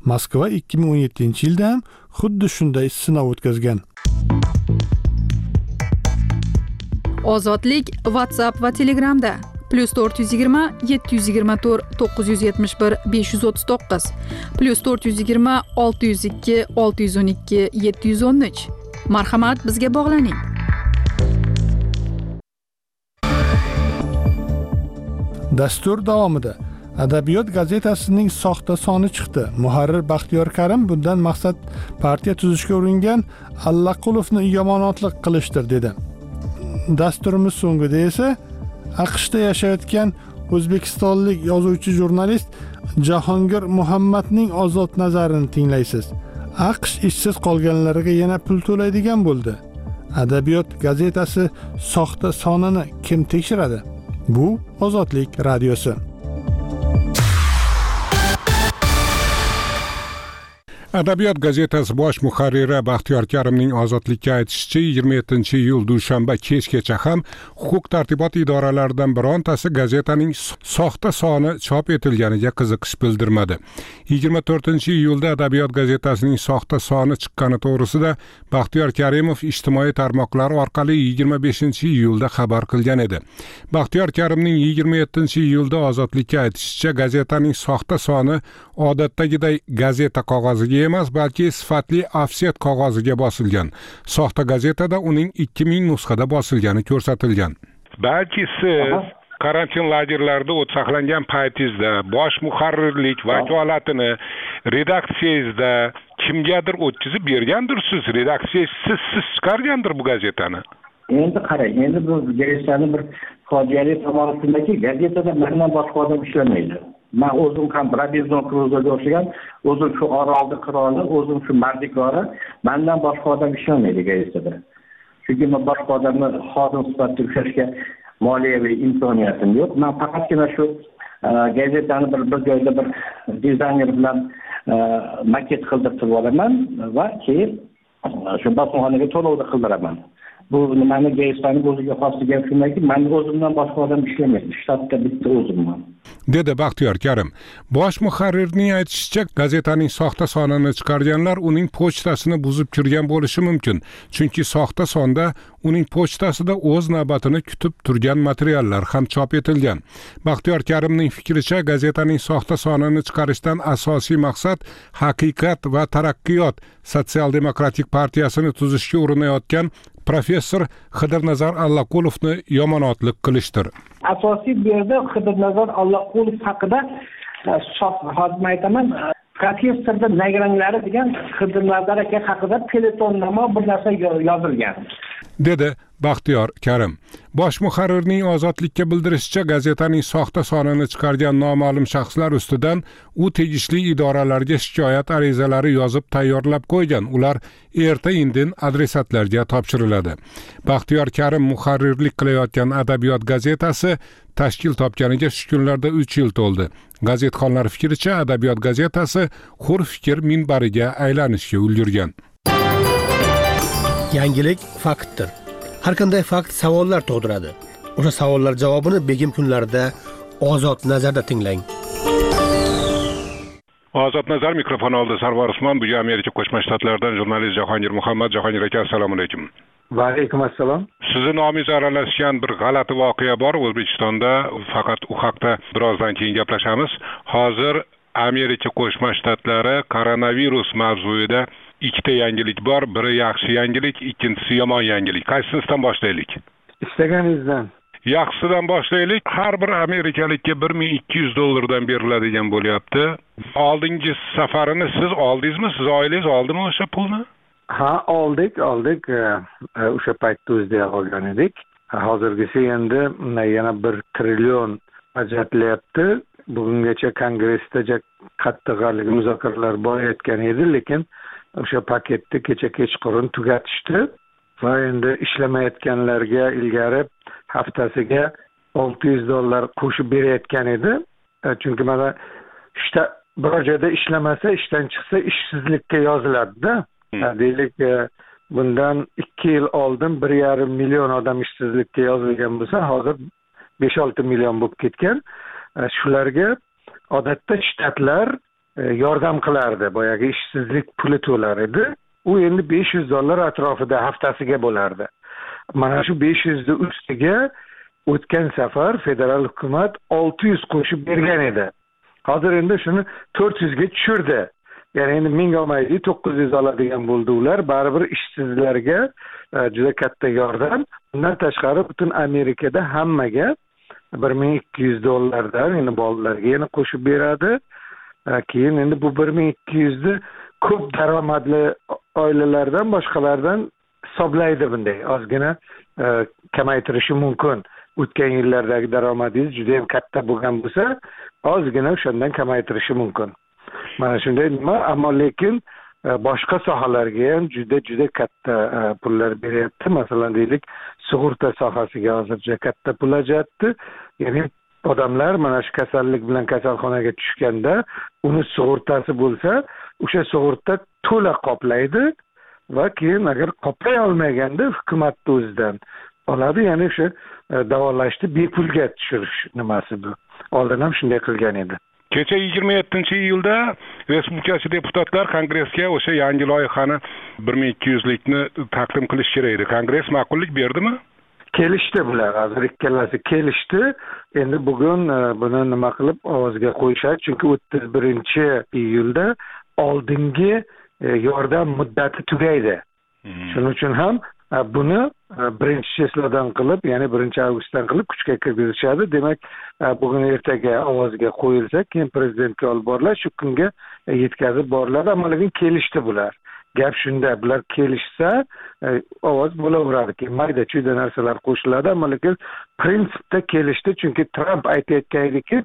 Moskva ikki ming o'n yettinchi yilda ham xuddi shunday sinov o'tkazgan. Ozodlik WhatsApp va Telegramda plus to'rt yuz yigirma yetti yuz yigirma to'rt to'qqiz yuz yetmish bir besh yuz o'ttiz to'qqiz plus to'rt yuz yigirma olti yuz ikki olti yuz o'n ikki yetti yuz o'n uch. Marhamat, bizga bog'laning. Dastur davomida Adabiyot gazetasining soxta soni chiqdi. Muharrir Baxtiyor Karim bundan maqsad partiya tuzishga uringan Allaqulovni yomonotlik qilishdir dedi. Dasturimiz so'ngida esa AQShda yashayotgan o'zbekistonlik yozuvchi jurnalist Jahongir Muhammadning ozod nazarini tinglaysiz. AQSh ishsiz qolganlarga yana pul to'laydigan bo'ldi. Adabiyot gazetasi soxta sonini kim tekshiradi? Bu Ozodlik radiosi. Adabiyot gazetasi bosh muharriri Baxtiyor Karimning ozodlikka aytishicha, yigirma yettinchi iyul dushanba kechgacha ham huquq tartibot idoralaridan birontasi gazetaning soxta soni chop etilganiga qiziqish bildirmadi. yigirma to'rtinchi iyulda Adabiyot gazetasining soxta soni chiqqani to'g'risida Baxtiyor Karimov ijtimoiy tarmoqlar orqali yigirma beshinchi iyulda xabar qilgan edi. Baxtiyor Karimning yigirma yettinchi iyulda ozodlikka aytishicha, gazetaning soxta soni odatdagiday gazeta qog'oziga emas, balki sifatli ofset qog'oziga bosilgan. Soxta gazetada uning ikki ming nusxada bosilgani ko'rsatilgan. Balki siz karantin lagerlarida o't saqlangan paytingizda bosh muharrirlik vakolatini redaksiyangizda kimgadir o'tkazib bergandirsiz. Redaksiya siz siz chiqargandir bu gazetani. Endi qarang, endi bu gazetani bir fojiali tomoni shundaki, gazetada mendan boshqa odam ishlamaydi. Men o'zim ham Robinson Crusoe'ga o'xshagan, o'zim shu orolni qiroli, o'zim shu mardikori, mendan boshqa odam ishlamaydi gazetada. Chunki men boshqa odamni xodim sifatida ushlashga moliyaviy imkoniyatim yo'q. Men faqatgina shu gazetani bir bir joyda bir dizayner bilan maket qildirib olaman va keyin shu bosmaxonaga to'lovni qildiraman. Bu nimani gazetani o'ziga xosligi shundaki, men o'zimdan boshqa odam ishlamaydi. Shtatda bitta o'zimman. Dedi Baxtiyor Karim. Bosh muharrirning aytishicha, gazetaning soxta sonini chiqarganlar uning pochtasini buzib kirgan bo'lishi mumkin. Chunki soxta sonda uning pochtasida o'z navbatini kutib turgan materiallar ham chop etilgan. Baxtiyor Karimning fikricha, gazetaning soxta sonini chiqarishdan asosiy maqsad Haqiqat va taraqqiyot sotsial-demokratik partiyasini tuzishga urinayotgan professor Xidirnazar Allaqulovni yomonotlik qilishdir. Asosiy bu yerda Xidirnazar Allaqulov haqida hozir aytaman, professorda nagranglari degan Xidirnazar aka haqida peletonnamo bir narsa yozilgan. Dedi Baxtiyor Karim. Bosh muharrirning Ozodlikka bildirishicha, gazetaning soxta sonini chiqargan noma'lum shaxslar ustidan u tegishli idoralarga shikoyat arizalari yozib tayyorlab qo'ygan. Ular erta-indin adresatlarga topshiriladi. Baxtiyor Karim muharrirlik qilayotgan Adabiyot gazetasi tashkil topganiga shu kunlarda uch yil to'ldi. Gazetxonlar fikricha, Adabiyot gazetasi hur fikr minbariga aylanishga ulgurgan. Yangilik faktdir. Har qanday fakt savollar tug'diradi. O'sha savollar javobini begim kunlarida Ozod nazarda tinglang. Ozod nazar mikrofon oldi. Sarvar Usmon, bu Amerika Qo'shma Shtatlaridan jurnalist Jahongir Muhammad. Jahongir aka, assalomu alaykum. Va alaykum assalom. Sizni nomingiz aralashgan bir g'alati voqea bor O'zbekistonda, faqat u haqda birozdan keyin gaplashamiz. Hozir Amerika Qo'shma Shtatlari koronavirus mavzuida ikkita yangilik bor. Biri yaxshi yangilik, ikkinchisi yomon yangilik. Qaysinisidan boshlaylik? Istaganingizdan. Yaxshisidan boshlaylik. Har bir amerikalikka bir ming ikki yuz dollardan beriladigan bo'lyapti. Oldingi safarini siz oldingizmi? Siz oilangiz oldimi o'sha pulni? Ha, oldik, oldik. O'sha paytda o'zida olgan edik. Hozirgisi endi yana bir trillion ajratilyapti. Bugungacha kongressda qattiq muzokaralar bo'layotgan edi, lekin o'sha paketni kecha kechqurun tugatishdi va endi ishlamayotganlarga ilgari haftasiga olti yuz dollar qo'shib berayotgan edi. Chunki mana ishda biror joyda ishlamasa, ishdan chiqsa ishsizlikka yoziladi-da. Deylik, bundan ikki yil oldin bir yarim million odam ishsizlikka yozilgan bo'lsa, hozir besh olti million bo'lib ketgan. Shularga odatda shtatlar yordam qilardi, boyagi ishsizlik puli to'lar edi. U endi besh yuz dollar atrofida haftasiga bo'lardi. Mana shu besh yuzning ustiga o'tgan safar federal hukumat olti yuz qo'shib bergan edi. Hozir endi shuni to'rt yuzga tushirdi. Ya'ni endi ming olmaydi, to'qqiz yuz oladigan bo'ldi ular. Baribir ishsizlarga juda katta yordam. Bundan tashqari butun Amerikada hammaga bir ming ikki yuz dollardan endi bolalarga yana qo'shib beradi. Keyin endi bu bir ming ikki yuz ni ko'p daromadli oilalardan boshqalardan hisoblaydi bunday. Ozgina kamaytirishi mumkin. O'tgan yillardagi daromadingiz juda ham katta bo'lgan bo'lsa, ozgina o'shandan kamaytirishi mumkin. Mana shunday nima, ammo lekin boshqa sohalarga ham juda juda katta pullar beryapti. Masalan, deylik, sug'urta sohasiga hozircha katta pul ajratdi. Ya'ni odamlar mana shu kasallik bilan kasalxonaga tushganda, uni sug'urtasi bo'lsa, o'sha sug'urta to'la qoplaydi va keyin agar qoplay olmaganda hukumat o'zidan oladi. Ya'ni o'sha davolashni bepulga tushirish nimasi bu. Oldin ham shunday qilgan edi. Kecha yigirma yettinchi iyulda respublikachi deputatlar kongressga o'sha yangi loyihani bir ming ikki yuz likni taqdim qilish kerak edi. Kongress ma'qullik berdimi? Kelishdi bular, hozir ikkalasi kelishdi. Endi bugun buni nima qilib ovozga qo'yishadi, chunki o'ttiz birinchi iyulda oldingi yordam muddati tugaydi. Shuning uchun ham buni birinchi cheslodan qilib, ya'ni birinchi avgustdan qilib kuchga kirgizishadi. Demak, bugun ertaga ovozga qo'yilsa, keyin prezidentga olib boriladi, shu kunga yetkazib boriladi. Ammo lekin kelishdi bular. Gap shunda, bular kelishsa ovoz bo'laveradi. Keyin mayda-chuyda narsalar qo'shiladi, ammo lekin prinsipda kelishdi, chunki Trump aytayotgan ediki,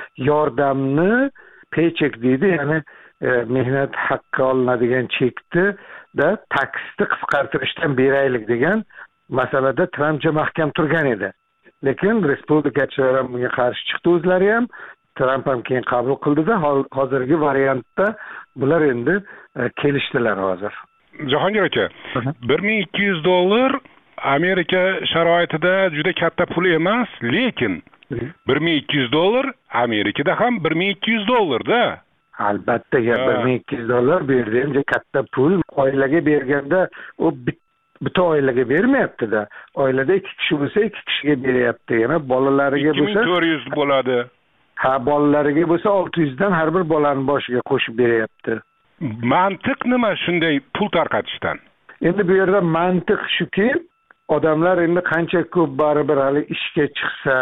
yordamni paycheck deydi, ya'ni mehnat haqqi olinadigan chekni da taksni qisqartirishdan beraylik degan masalada Trump juda mahkam turgan edi. Lekin respublikachilar ham bunga qarshi chiqdi o'zlari ham. Trump ham keyin qabul qildida, hozirgi variantda bular endi kelishdilar hozir. Jahongir aka, bir ming ikki yuz dollar Amerika sharoitida juda katta pul emas, lekin bir ming ikki yuz dollar Amerikada ham bir ming ikki yuz dollarda. Albatta, bir ming ikki yuz dollar bu yerda ham katta pul. Oilaga berganda u bitta oilaga bermayapti-da. Oilada ikki kishi bo'lsa, ikki kishiga beryapti. Yana bolalariga bo'lsa ikki ming to'rt yuz bo'ladi. Ha, bolalariga bo'lsa olti yuz dan har bir bolaning boshiga qo'shib beryapti. Mantiq nima shunday pul tarqatishdan? Endi bu yerda mantiq shuki, odamlar endi qancha ko'p baribir hali ishga chiqsa,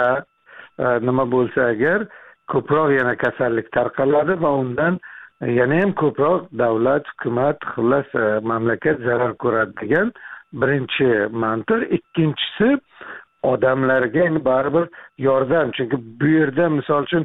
nima bo'lsa agar ko'proq yana kasallik tarqaladi va undan yana ham ko'proq davlat, hukumat, xullas mamlakat zarar ko'radi degan birinchi mantiq. Ikkinchisi, odamlarga endi baribir yordam, chunki bu yerda misol uchun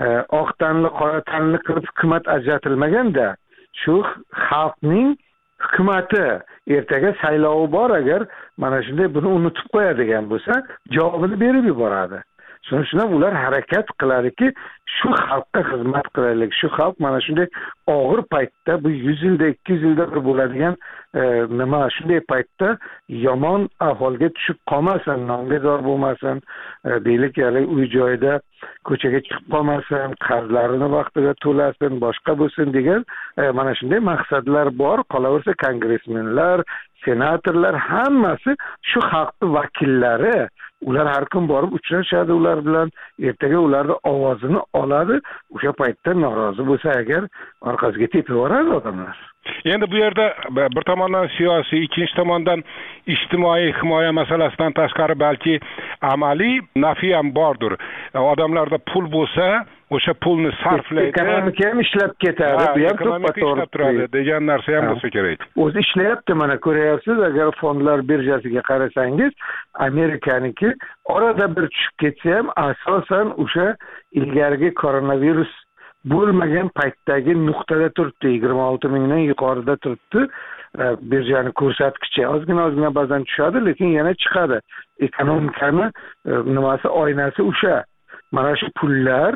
oq tanli, qora tanli qilib hukumat ajratilmaganda, shu xalqning hukumati ertaga saylovi bor, agar mana shunday buni unutib qo'yadigan bo'lsa, javobini berib yuboradi. Shuning uchun ham ular harakat qiladiki, shu xalqqa xizmat qilaylik. Shu xalq mana shunday og'ir paytda, bu yuz yilda, ikki yuz yilda bir bo'ladigan nima, shunday paytda yomon ahvolga tushib qolmasin, nomgezor bo'lmasin, deylik, ya'ni uy joyida ko'chaga chiqib qolmasin, qarzlarini vaqtida to'lasin, boshqa bo'lsin degan mana shunday maqsadlar bor. Qolaversa, kongressmenlar, senatorlar hammasi shu xalqning vakillari. Ular har kun borib uchrashadi ular bilan, ertaga ularning ovozini oladi. O'sha paytda norozi bo'lsa agar orqasiga tepib yuboradi odamlar. Endi bu yerda bir tomondan siyosiy, ikkinchi tomondan ijtimoiy himoya masalasidan tashqari balki amaliy nafi ham bordir. Odamlarda pul bo'lsa, o'sha pulni sarflaydi. Ekonomika ham ishlab ketadi, bu ham to'ppa ishlab turadi degan narsa ham bo'lsa kerak. O'zi ishlayapti, mana ko'ryapsiz, agar fondlar birjasiga qarasangiz, Amerikaniki orada bir tushib ketsa ham asosan o'sha ilgarigi koronavirus bo'lmagan paytdagi nuqtada turibdi, yigirma olti mingdan yuqorida turibdi. Birjani ko'rsatkichi ozgina ozgina ba'zan tushadi, lekin yana chiqadi. Ekonomikani nimasi, oynasi o'sha. Mana shu pullar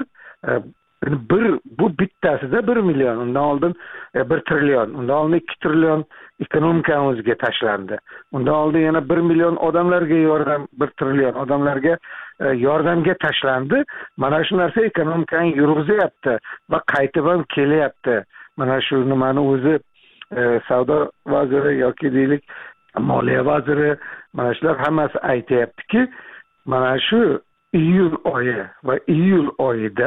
bir bu bittasida bir million, undan oldin bir trillion, undan oldin ikki trillion ekonomikamizga tashlandi. Undan oldin yana bir million odamlarga yordam, bir trillion odamlarga yordamga tashlandi. Mana shu narsa ekonomikani yurg'izyapti va qaytib ham kelyapti. Mana shu nimani o'zi savdo vaziri yoki deylik moliya vaziri mana shular hammasi aytayaptiki, mana shu iyul oyi va iyul oyida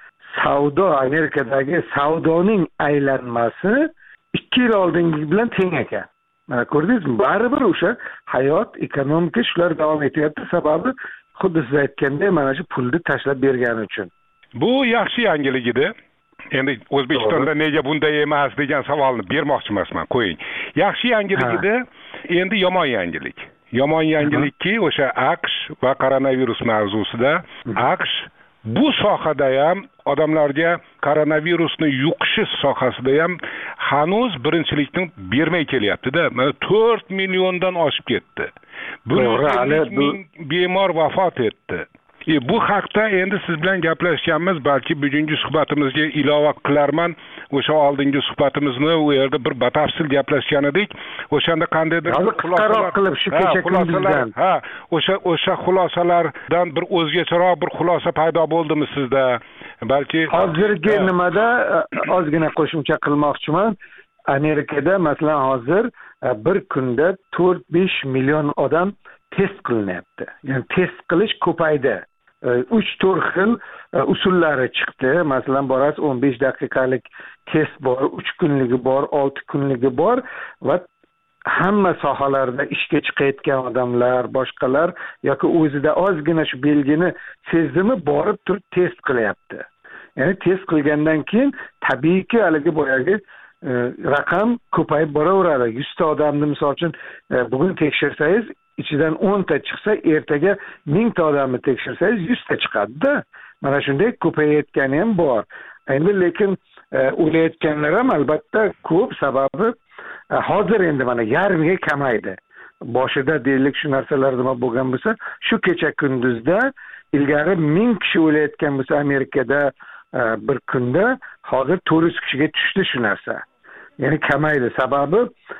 savdo Amerikadagi savdoning aylanmasi ikki yil oldingi bilan teng ekan. Mana ko'rdingizmi? Baribir o'sha hayot, ekonomika shular davom etyapti. Sababi xuddi siz aytgandek mana shu pulni tashlab bergani uchun. Bu yaxshi yangilik edi. Endi O'zbekistonda nega bunday emas degan savolni bermoqchi emasman, qo'ying. Yaxshi yangilik edi, endi yomon yangilik. Yomon yangilikki, o'sha AQSh va koronavirus mavzusida AQSh bu sohada ham odamlarga koronavirusni yuqishi sohasida ham hanuz birinchilikni bermay kelyapti-da. Mana to'rt milliondan oshib ketdi. bir yuz ellik ming bemor vafot etdi. E, bu haqda endi siz bilan gaplashganmiz, balki bugungi suhbatimizga ilova qilarman. O'sha oldingi suhbatimizni u yerda bir batafsil gaplashgan edik. O'shanda qandaydir xulosalar qilib shu kecha kunduzdan. Ha, o'sha o'sha xulosalardan bir o'zgacharoq bir xulosa paydo bo'ldimi sizda? Balki hozirgi nimada ozgina qo'shimcha qilmoqchiman. Amerikada masalan hozir bir kunda to'rt besh million odam test qilinyapti. Ya'ni test qilish ko'paydi. uch to'rt xil usullari chiqdi. Masalan, borasiz o'n besh daqiqalik test bor, uch kunligi bor, olti kunligi bor va hamma sohalarda ishga chiqayotgan odamlar, boshqalar yoki o'zida ozgina shu belgini sezdimi, borib turib test qilyapti. Ya'ni test qilgandan keyin tabiiyki haligi boyagi raqam ko'payib boraveradi. yuz ta odamni misol uchun bugun tekshirsangiz ichidan o'n ta chiqsa, ertaga ming ta odamni tekshirsangiz yuz ta chiqadi-da. Mana shunday ko'payayotgani ham bor. Endi lekin o'layotganlar ham albatta ko'p, sababi hozir endi mana yarmiga kamaydi. Boshida deylik shu narsalar nima bo'lgan bo'lsa, shu kecha kunduzda ilgari ming kishi o'layotgan bo'lsa Amerikada bir kunda hozir to'rt yuz kishiga tushdi shu narsa. Ya'ni kamaydi. Sababi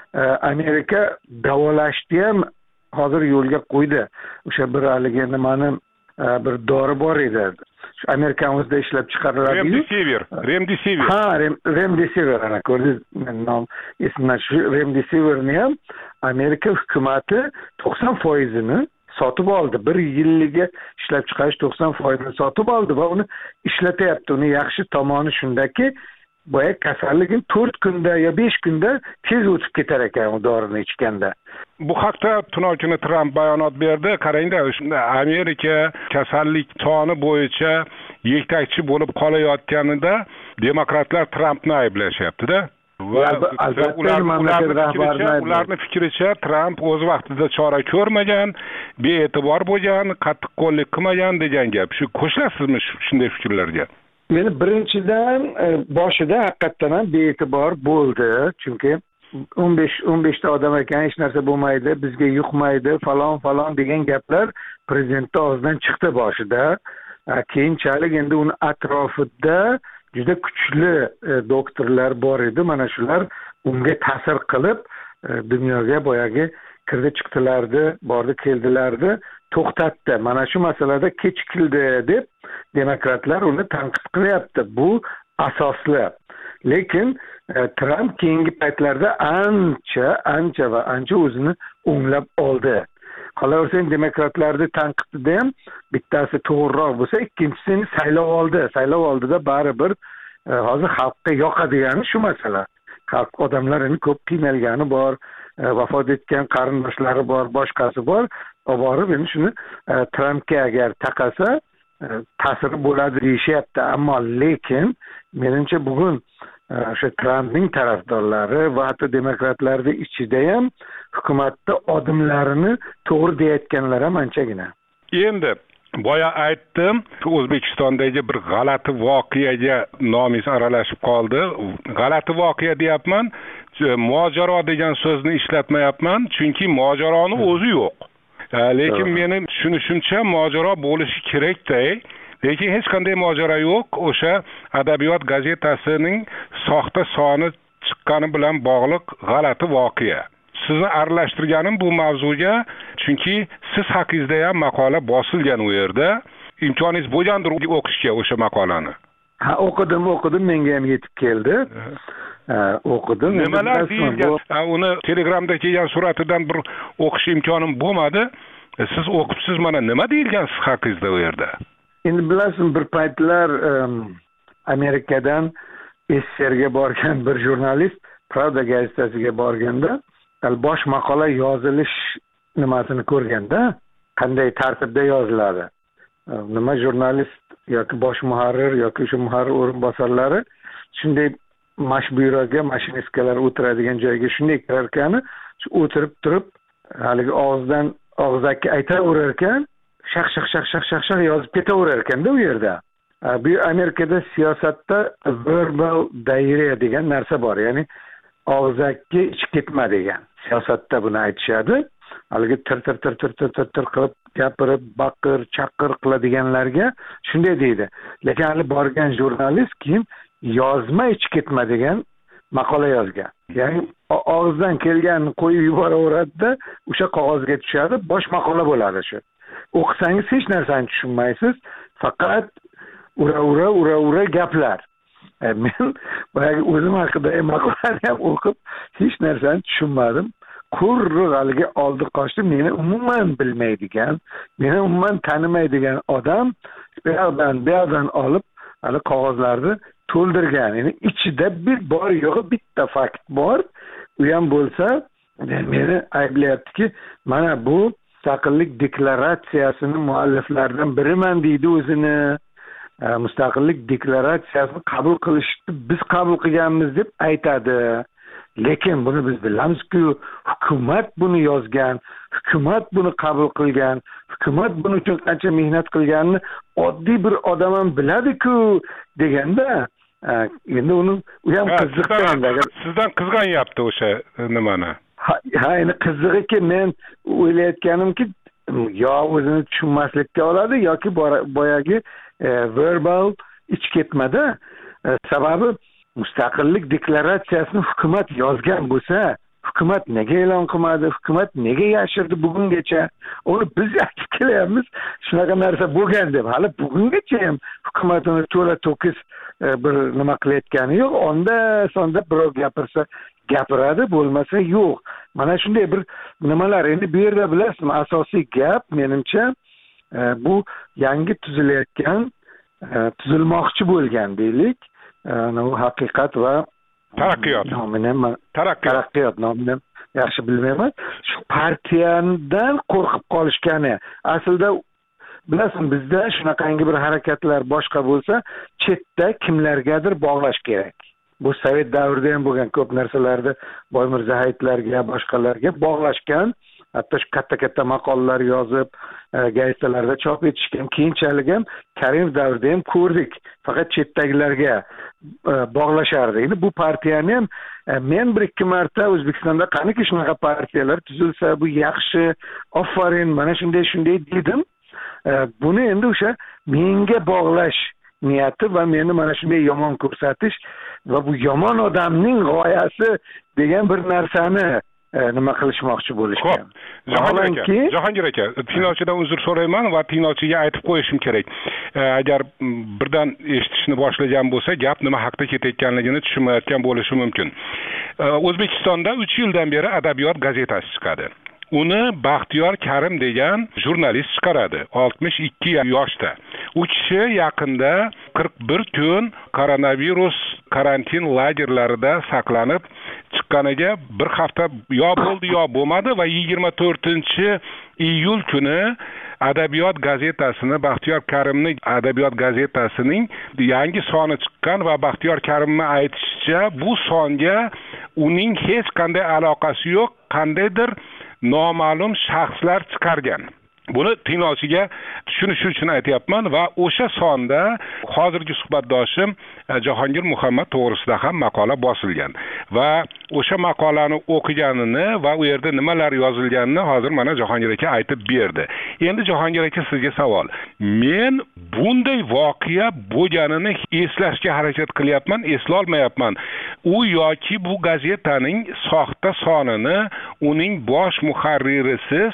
Amerika davolashni ham hozir yo'lga qo'ydi. O'sha bir haligi nimani bir dori bor edi. Shu Amerikamizda ishlab chiqariladi. Remdesivir, Remdesivir. Ha, Remdesivir ana ko'rdingiz, nom ismi shu Remdesivirni ham Amerika hukumati to'qson foiz ni sotib oldi. Bir yilliga ishlab chiqarish to'qson foiz ni sotib oldi va uni ishlatyapti. Uni yaxshi tomoni shundaki, boya kasalligin to'rt kunda yo besh kunda tez o'tib ketar ekan u dorini ichganda. Bu haqda tunov kuni Trump bayonot berdi. Qarangda, shunda Amerika kasallik soni bo'yicha yetakchi bo'lib qolayotganida demokratlar Trumpni ayblashyapti-da. Va ularning fikricha Trump o'z vaqtida chora ko'rmagan, bee'tibor bo'lgan, qattiqqo'llik qilmagan degan gap. Shu qo'shilasizmi shunday fikrlarga? Meni birinchidan boshida haqiqatan ham bee'tibor bo'ldi, chunki o'n besh o'n besh ta odam ekan, hech narsa bo'lmaydi, bizga yuqmaydi, falon falon degan gaplar prezidentning og'zidan chiqdi boshida. Keyinchalik endi uni atrofida juda kuchli doktorlar bor edi. Mana shular unga ta'sir qilib dunyoga boyagi kirdi chiqdilardi, bordi keldilardi, to'xtatdi. Mana shu masalada kechikildi deb demokratlar uni tanqid qilyapti. Bu asosli. Lekin Trump keyingi paytlarda ancha, ancha va ancha o'zini o'nglab oldi. Qolaversa, demokratlarning tanqidida ham bittasi to'g'riroq bo'lsa, ikkinchisi saylov oldi. Saylov oldida baribir hozir xalqqa yoqadigani shu masala. Xalq odamlarining ko'p qiynalgani bor, vafot etgan qarindoshlari bor, boshqasi bor. Oborib endi shuni Trumpga agar taqasa ta'siri bo'ladi deyishyapti. Ammo lekin menimcha bugun o'sha Trumpning tarafdorlari va hatto demokratlarning ichida ham hukumatda odimlarini to'g'ri deyotganlar ham anchagina. Endi boya aytdim, O'zbekistondagi bir g'alati voqeaga nomingiz aralashib qoldi. G'alati voqea deyapman, mojaro degan so'zni ishlatmayapman, chunki mojaroni o'zi yo'q. Lekin mening tushunishimcha mojaro bo'lishi kerakda. Lekin hech qanday mojaro yo'q. O'sha Adabiyot gazetasining soxta soni chiqqani bilan bog'liq g'alati voqea. Sizni aralashtirganim bu mavzuga, chunki siz haqingizda ham maqola bosilgan u yerda. Imkoningiz bo'lgandir o'qishga o'sha maqolani. Ha, o'qidim, o'qidim, menga ham yetib keldi. O'qidim. Nimalar deyilgan? Uni Telegramda kelgan suratidan bir o'qish imkonim bo'lmadi. Siz o'qibsiz, mana nima deyilgan siz haqingizda u yerda? Endi bilasizmi, bir paytlar Amerikadan S S R ga borgan bir jurnalist Pravda gazetasiga borganda, bosh maqola yozilish nimasini ko'rganda, qanday tartibda yoziladi. Nima jurnalist yoki bosh muharrir yoki o'sha muharrir o'rinbosarlari shunday mash byuroga, mashinistkalar o'tiradigan joyga shunday kirar ekan, o'tirib turib haligi og'izdan og'zaki aytaverar ekan, shaq shaq shaq shaq shaq shaq yozib ketaverar ekanda u yerda. Bu Amerikada siyosatda verbal diarrhea degan narsa bor, ya'ni og'zaki ichib ketma degan. Siyosatda buni aytishadi. Haligi tir tir tir tir tir tir tir qilib gapirib, baqir, chaqir qiladiganlarga shunday deydi. Lekin hali borgan jurnalist keyin yozma ichib ketma degan maqola yozgan. Ya'ni og'izdan kelganini qo'yib yuboraveradi-da, o'sha qog'ozga tushadi, bosh maqola bo'ladi shu. O'qisangiz hech narsani tushunmaysiz, faqat ura-ura, ura-ura gaplar. E, men boyagi o'zim haqida maqolani ham o'qib hech narsani tushunmadim. Qurruq haligi oldi qochdi, meni umuman bilmaydigan, meni umuman tanimaydigan odam bu yoqdan bu yoqdan olib hali qog'ozlarni to'ldirgan. Ya'ni ichida bir bor yo'q bitta fakt bor. U ham bo'lsa meni ayblayaptiki, mana bu mustaqillik deklaratsiyasini mualliflaridan biriman deydi o'zini. Mustaqillik deklaratsiyasini qabul qilishni biz qabul qilganmiz deb aytadi. Lekin buni biz bilamiz-ku, hukumat buni yozgan, hukumat buni qabul qilgan, hukumat buni uchun qancha mehnat qilganini oddiy bir odam ham biladi-ku deganda, endi uni u ham qiziqqanda. Sizdan qizg'anyapti o'sha nimani? Ha, endi qizig'iki, men o'ylayotganimki, yo o'zini tushunmaslikka oladi yoki boyagi verbal ichib ketmadi. Sababi mustaqillik deklaratsiyasini hukumat yozgan bo'lsa, hukumat nega e'lon qilmadi, hukumat nega yashirdi bugungacha? Uni biz aytib kelyapmiz, shunaqa narsa bo'lgan deb. Hali bugungacha ham hukumat uni to'la to'kis bir nima qilayotgani yo'q. Onda sonda birov gapirsa gapiradi, bo'lmasa yo'q. Mana shunday bir nimalar. Endi bu yerda bilasizmi, asosiy gap menimcha bu yangi tuzilayotgan, tuzilmoqchi bo'lgan deylik, u haqiqat va taraqqiyot nomini taraqqiyot taraqqiyot nomini yaxshi bilmayman. Shu partiyadan qo'rqib qolishgani. Aslida bilasizmi, bizda shunaqangi bir harakatlar boshqa bo'lsa, chetda kimlargadir bog'lash kerak. Bu Sovet davrida ham bo'lgan ko'p narsalarda Boymirzaevlarga, boshqalarga bog'lashgan, hatto shu katta-katta maqolalar yozib, gazetalarda chop etishgan. Keyinchalik ham Karimov davrida ham ko'rdik. Faqat chetdagilarga bog'lashardi. Endi bu partiyani ham men bir ikki marta O'zbekistonda qaniki shunaqa partiyalar tuzilsa, bu yaxshi, ofarin, mana shunday shunday dedim. Buni endi o'sha menga bog'lash niyati va meni mana shunday yomon ko'rsatish va bu yomon odamning g'oyasi degan bir narsani nima qilishmoqchi bo'lishgan. Jahongir aka, Jahongir aka, tinglovchidan uzr so'rayman va tinglovchiga aytib qo'yishim kerak. Agar birdan eshitishni boshlagan bo'lsa, gap nima haqida ketayotganligini tushunmayotgan bo'lishi mumkin. O'zbekistonda uch yildan beri Adabiyot gazetasi chiqadi. Uni Baxtiyor Karim degan jurnalist chiqaradi, oltmish ikki yoshda. U kishi yaqinda qirq bir kun koronavirus karantin lagerlarida saqlanib chiqqaniga bir hafta yo bo'ldi yo bo'lmadi va yigirma to'rtinchi iyul kuni Adabiyot gazetasini, Baxtiyor Karimning Adabiyot gazetasining yangi soni chiqqan va Baxtiyor Karimning aytishicha bu songa uning hech qanday aloqasi yo'q, qandaydir noma'lum shaxslar chiqargan. Buni tinglovchiga tushunishi uchun aytyapman va o'sha sonda hozirgi suhbatdoshim Jahongir Muhammad to'g'risida ham maqola bosilgan va o'sha maqolani o'qiganini va u yerda nimalar yozilganini hozir mana Jahongir aka aytib berdi. Endi Jahongir aka, sizga savol. Men bunday voqea bo'lganini eslashga harakat qilyapman, eslolmayapman. U yoki bu gazetaning soxta sonini uning bosh muharririsiz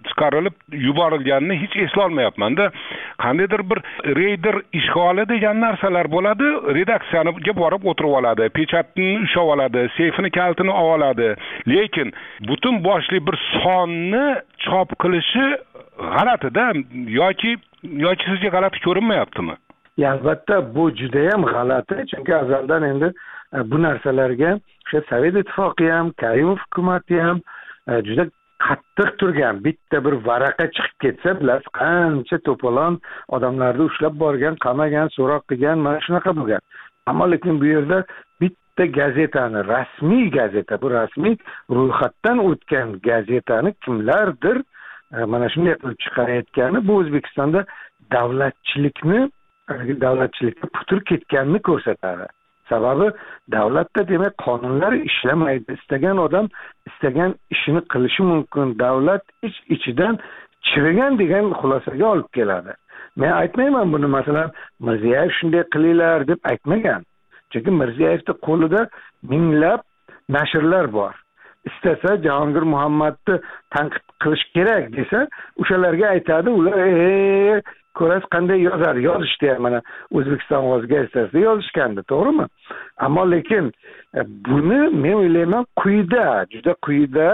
chiqarilib yuborilganini hech eslolmayapman-da. Qandaydir bir reyder ishg'oli degan narsalar bo'ladi, redaksiyaniga borib o'tirib oladi, pechatni ushlab oladi, seyfini kalitini oladi. Lekin butun boshli bir sonni chop qilishi g'alati-da yoki yoki sizga g'alati ko'rinmayaptimi? Albatta bu juda ham g'alati, chunki azaldan endi bu narsalarga o'sha Sovet ittifoqi ham, Karimov hukumati ham juda qattiq turgan. Bitta bir varaqa chiqib ketsa, bilasiz, qancha to'polon odamlarni ushlab borgan, qamagan, so'roq qilgan, mana shunaqa bo'lgan. Ammo lekin bu yerda bitta gazetani, rasmiy gazeta, bu rasmiy ro'yxatdan o'tgan gazetani kimlardir mana shunday qilib chiqarayotgani, bu O'zbekistonda davlatchilikni, davlatchilikka putur ketganini ko'rsatadi. Sababi davlatda demak qonunlar ishlamaydi. Istagan odam istagan ishini qilishi mumkin. Davlat ich-ichidan chirigan degan xulosaga olib keladi. Men aytmayman buni, masalan, Mirziyoyev shunday qilinglar deb aytmagan. Chunki Mirziyoyevning qo'lida minglab nashrlar bor. Istasa Jahongir Muhammadni tanqid qilish kerak desa, o'shalarga aytadi, ular "Ey, ko'rasiz qanday yozar, yozishdi ham mana O'zbekiston Ovoz gazetasida yozishgandi, to'g'rimi?" Ammo lekin buni men o'ylayman, quyida, juda quyida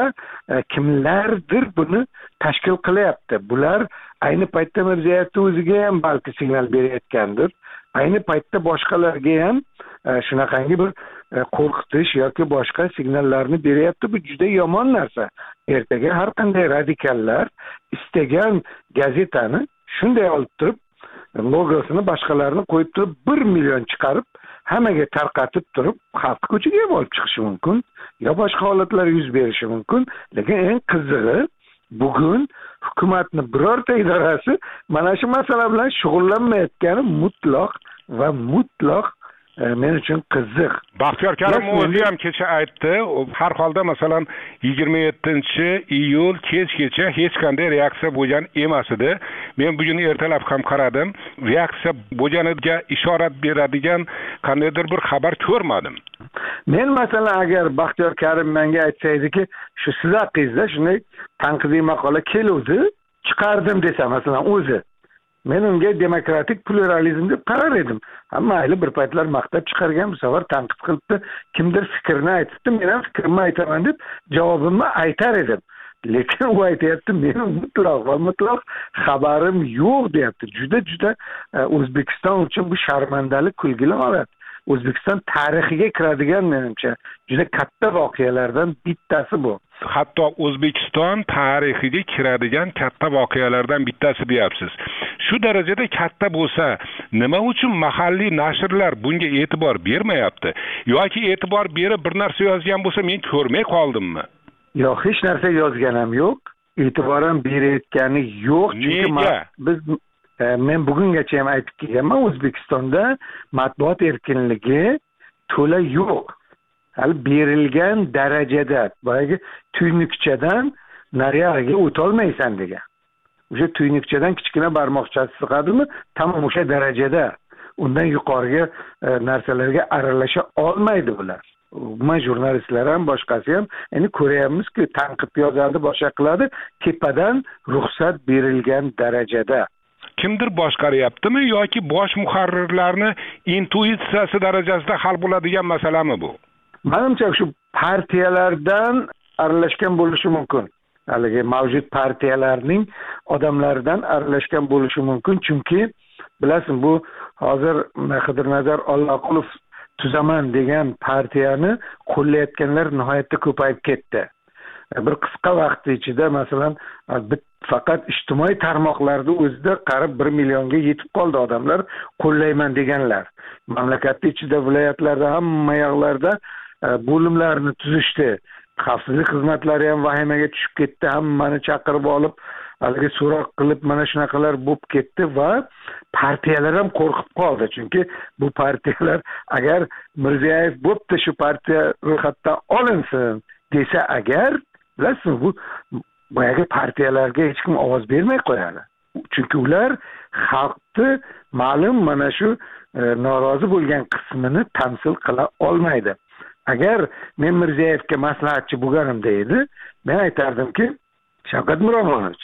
kimlardir buni tashkil qilyapti. Bular ayni paytda Mirziyoyevning o'ziga ham balki signal berayotgandir. Ayni paytda boshqalarga ham shunaqangi bir qo'rqitish yoki boshqa signallarni beryapti. Bu juda yomon narsa. Ertaga har qanday radikallar istagan gazetani shunday olib turib, logosini boshqalarni qo'yib turib bir million chiqarib, hammaga tarqatib turib, xalq ko'chaga ham olib chiqishi mumkin, yo boshqa holatlar yuz berishi mumkin. Lekin eng qizig'i, bugun hukumatning birorta idorasi mana shu masala bilan shug'ullanmayotgani mutlaq va mutlaq men uchun qiziq. Baxtiyor Karimov o'zi ham kecha aytdi, har holda masalan yigirma yettinchi iyul kechgacha hech qanday reaksiya bo'lgan emas edi. Men bugun ertalab ham qaradim, reaksiya bo'lganiga ishorat beradigan qandaydir bir xabar ko'rmadim. Men masalan agar Baxtiyor Karim menga aytsaydi-ki, shu siz haqingizda shunday tanqidiy maqola keluvdi, chiqardim desa masalan o'zi, men unga demokratik pluralizm deb qarar edim. Hamma ayli bir paytlar maqtab chiqargan, bu safar tanqid qilibdi, kimdir fikrini aytibdi, men ham fikrimni aytaman deb javobimni aytar edim. Lekin u aytayapti, mening mutlaq va mutlaq xabarim yo'q deyapti. Juda juda O'zbekiston uchun bu sharmandalik, kulgili holat. O'zbekiston tarixiga kiradigan menimcha juda katta voqealardan bittasi bu. Hatto O'zbekiston tarixiga kiradigan katta voqealardan bittasi deyapsiz. Shu darajada katta bo'lsa, nima uchun mahalliy nashrlar bunga e'tibor bermayapti? Yoki e'tibor berib bir narsa yozgan bo'lsa, men ko'rmay qoldimmi? Yo'q, hech narsa yozgan ham yo'q. E'tibor ham berayotgani yo'q, chunki biz men bugungacha ham aytib kelganman, O'zbekistonda matbuot erkinligi to'la yo'q. Hali berilgan darajada, boyagi tuynukchadan nariyog'iga o'tolmaysan degan. O'sha tuynukchadan kichkina barmoqchasi siqadimi, tamom o'sha darajada. Undan yuqoriga narsalarga aralasha olmaydi bular. Umuman jurnalistlar ham, boshqasi ham, endi ko'ryapmizki, tanqid yozadi, boshqa qiladi, tepadan ruxsat berilgan darajada. Kimdir boshqaryaptimi yoki bosh muharrirlarni intuitsiyasi darajasida hal bo'ladigan masalami bu? Menimcha shu partiyalardan aralashgan bo'lishi mumkin. Haligi mavjud partiyalarning odamlaridan aralashgan bo'lishi mumkin, chunki bilasizmi, bu hozir Xidirnazar Alloqulov tuzaman degan partiyani qo'llayotganlar nihoyatda ko'payib ketdi. Bir qisqa vaqt ichida masalan faqat ijtimoiy tarmoqlarda o'zida qarib bir millionga yetib qoldi odamlar qo'llayman deganlar. Mamlakatning ichida, viloyatlarda, hamma yoqlarda bo'limlarni tuzishdi. Xavfsizlik xizmatlari ham vahimaga tushib ketdi, hammani chaqirib olib, haligi so'roq qilib mana shunaqalar bo'lib ketdi va partiyalar ham qo'rqib qoldi. Chunki bu partiyalar agar Mirziyoyev bo'pti shu partiya ro'yxatdan olinsin desa agar, bilasizmi, bu boyagi partiyalarga hech kim ovoz bermay qo'yadi. Chunki ular xalqni ma'lum mana shu norozi bo'lgan qismini tamsil qila olmaydi. Agar men Mirziyoyevga maslahatchi bo'lganimda edi, men aytardimki, Shavkat Miromonovich,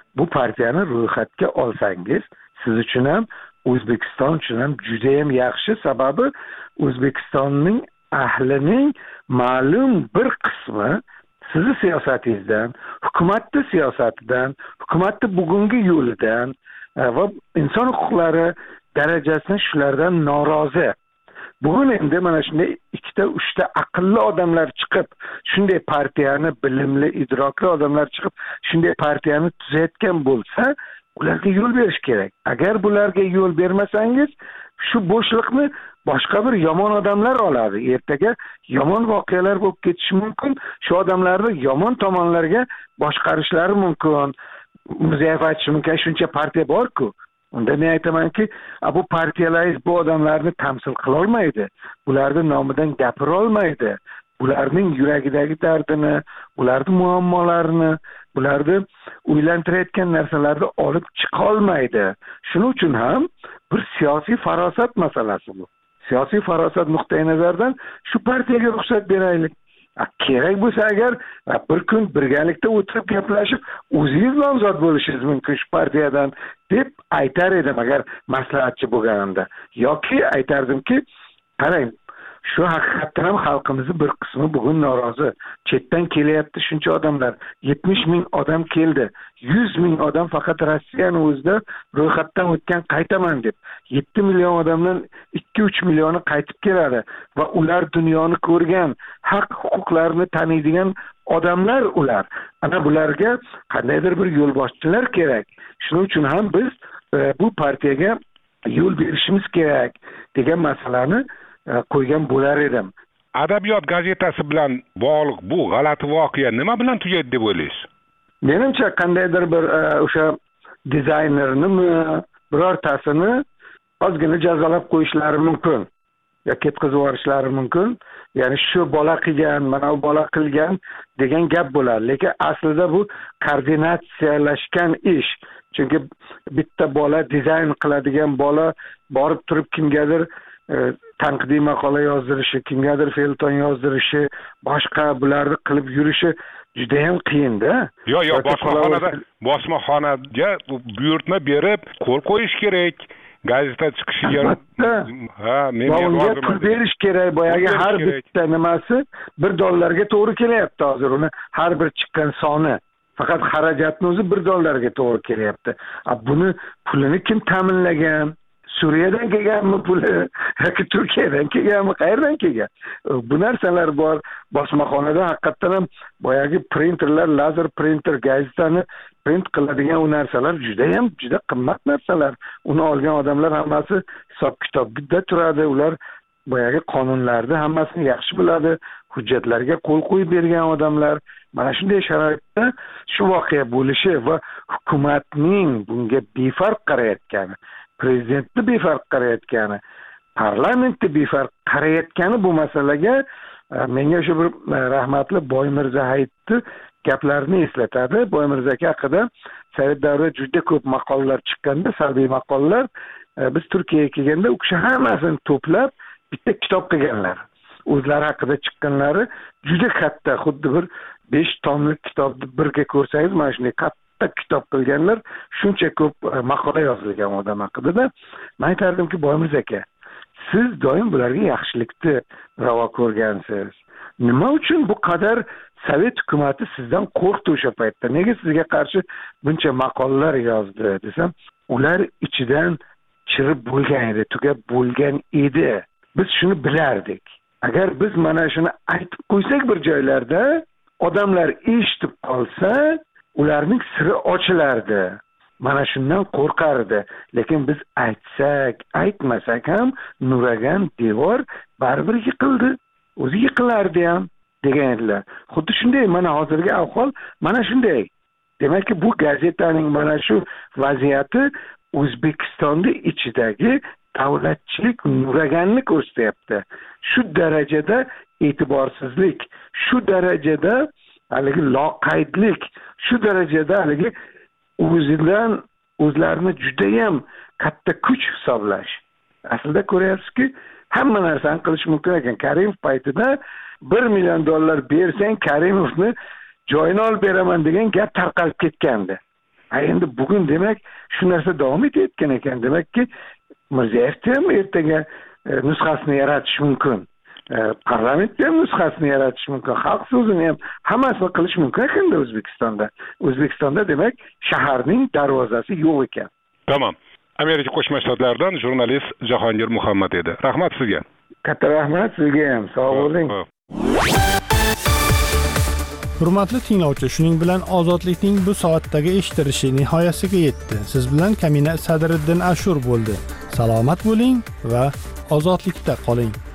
bu partiyani ro'yxatga olsangiz siz uchun ham O'zbekiston uchun ham juda ham yaxshi. Sababi O'zbekistonning ahlining ma'lum bir qismi sizni siyosatingizdan, hukumatning siyosatidan, hukumatning bugungi yo'lidan va inson huquqlari darajasini shulardan norozi. Bugun endi mana shunday ikkita uchta aqlli odamlar chiqib, shunday partiyani bilimli, idrokli odamlar chiqib, shunday partiyani tuzayotgan bo'lsa, ularga yo'l berish kerak. Agar bularga yo'l bermasangiz, shu bo'shliqni boshqa bir yomon odamlar oladi. Ertaga yomon voqealar bo'lib ketishi mumkin. Shu odamlarni yomon tomonlarga boshqarishlari mumkin. Muzayev aytishi mumkin, shuncha partiya bor-ku. Unda men aytamanki, bu partiyalar bu odamlarni tamsil qila olmaydi. Bularning nomidan gapira olmaydi. Ularning yuragidagi dardini, ularning muammolarini, ularni o'ylantirayotgan narsalarni olib chiqa olmaydi. Shuning uchun ham bir siyosiy farosat masalasi bu. Siyosiy farosat nuqtai nazaridan shu partiyaga ruxsat beraylik. Kerak bo'lsa agar bir kun birgalikda o'tirib gaplashib, o'zingiz nomzod bo'lishingiz mumkin shu partiyadan deb aytar edim agar maslahatchi bo'lganimda. Yoki aytardimki, qarang, shu haqiqatdan ham xalqimizning bir qismi bugun norozi. Chetdan kelyapti shuncha odamlar. yetmish ming odam keldi. yuz ming odam faqat Rossiyaning o'zida ro'yxatdan o'tgan qaytaman deb. yetti million odamdan ikki uch millioni qaytib keladi va ular dunyoni ko'rgan, haq huquqlarini taniydigan odamlar ular. Ana bularga qandaydir bir yo'lboshchilar kerak. Shuning uchun ham biz e, bu partiyaga yo'l berishimiz kerak degan masalani qo'ygan bo'lar edim. Adabiyot gazetasi bilan bog'liq bu g'alati voqea nima bilan tugaydi deb o'ylaysiz? Menimcha qandaydir bir o'sha dizaynerni birortasini ozgina jazolab qo'yishlari mumkin. Ya ketkazib yuborishlari mumkin. Ya'ni shu bola qilgan, mana bu bola qilgan degan gap bo'ladi. Lekin aslida bu koordinatsiyalashgan ish. Chunki bitta bola dizayn qiladigan bola borib turib kimgadir tanqidiy maqola yozdirishi, kimgadir felton yozdirishi, boshqa bularni qilib yurishi juda ham qiyin-da. Yo'q, yo'q, bosmaxonada bosmaxonaga buyurtma berib, qo'l qo'yish kerak. Gazeta chiqishiga ha, men unga pul berish kerak. Boyagi har bitta nimasi bir dollarga to'g'ri kelyapti hozir. Uni har bir chiqqan soni faqat xarajatni o'zi bir dollarga to'g'ri kelyapti. Buni pulini kim ta'minlagan? Suriyadan kelganmi puli yoki Turkiyadan kelganmi, qayerdan kelgan? Bu narsalar bor. Bosmaxonada haqiqatan ham boyagi printerlar, lazer printer, gazetani print qiladigan u narsalar juda ham juda qimmat narsalar. Uni olgan odamlar hammasi hisob kitobda turadi. Ular boyagi qonunlarni hammasini yaxshi biladi. Hujjatlarga qo'l qo'yib bergan odamlar. Mana shunday sharoitda shu voqea bo'lishi va hukumatning bunga befarq qarayotgani, prezidentni befarq qarayotgani, parlamentni befarq qarayotgani bu masalaga menga o'sha bir rahmatli Boymirza Hayitni gaplarini eslatadi. Boymirza aka haqida Said davrida juda ko'p maqolalar chiqqanda, salbiy maqolalar, biz Turkiyaga kelganda u kishi hammasini to'plab bitta kitob qilganlar. O'zlari haqida chiqqanlari juda katta, xuddi bir besh tomlik kitobni birga ko'rsangiz, mana shunday katta kitob qilganlar, shuncha ko'p maqola yozilgan odam haqida. Men aytardimki, Boymirza aka, siz doim bularga yaxshilikni ravo ko'rgansiz. Nima uchun bu qadar Sovet hukumati sizdan qo'rqdi o'sha paytda? Nega sizga qarshi buncha maqolalar yozdi desam, ular ichidan chirib bo'lgan edi, tugab bo'lgan edi. Biz shuni bilardik. Agar biz mana shuni aytib qo'ysak bir joylarda, odamlar eshitib qolsa, ularning siri ochilardi. Mana shundan qo'rqardi. Lekin biz aytsak, aytmasak ham nuragan devor baribir yiqildi. O'zi yiqilardi ham deganlar. Xuddi shunday mana hozirgi ahvol mana shunday. Demakki bu gazetaning mana shu vaziyati O'zbekistonning ichidagi davlatchilik nuraganni ko'rsatyapti. Shu darajada e'tiborsizlik, shu darajada haligi loqaydlik, shu darajada haligi o'zidan o'zlarini juda ham katta kuch hisoblash. Aslida ko'ryapsizki, hamma narsani qilish mumkin ekan. Karimov paytida bir million dollar bersang, Karimovni joyini olib beraman degan gap tarqalib ketgandi. endi bugun demak shu narsa davom etayotgan ekan, demakki Mirziyoyev ham ertaga nusxasini yaratish mumkin. Parlamentda ham nusxasini yaratish mumkin. Xalq so'zini ham hammasini qilish mumkin ekanda O'zbekistonda. O'zbekistonda demak shaharning darvozasi yo'q ekan. Tamam. Amerika Qo'shma Shtatlaridan jurnalist Jahongir Muhammad edi. Rahmat sizga. Katta rahmat sizga ham. Sog' bo'ling. Hurmatli tinglovchi, shuning bilan ozodlikning bu soatdagi eshitilishi nihoyasiga yetdi. Siz bilan Kamina Sadriddin Ashur bo'ldi. Salomat bo'ling va ozodlikda qoling.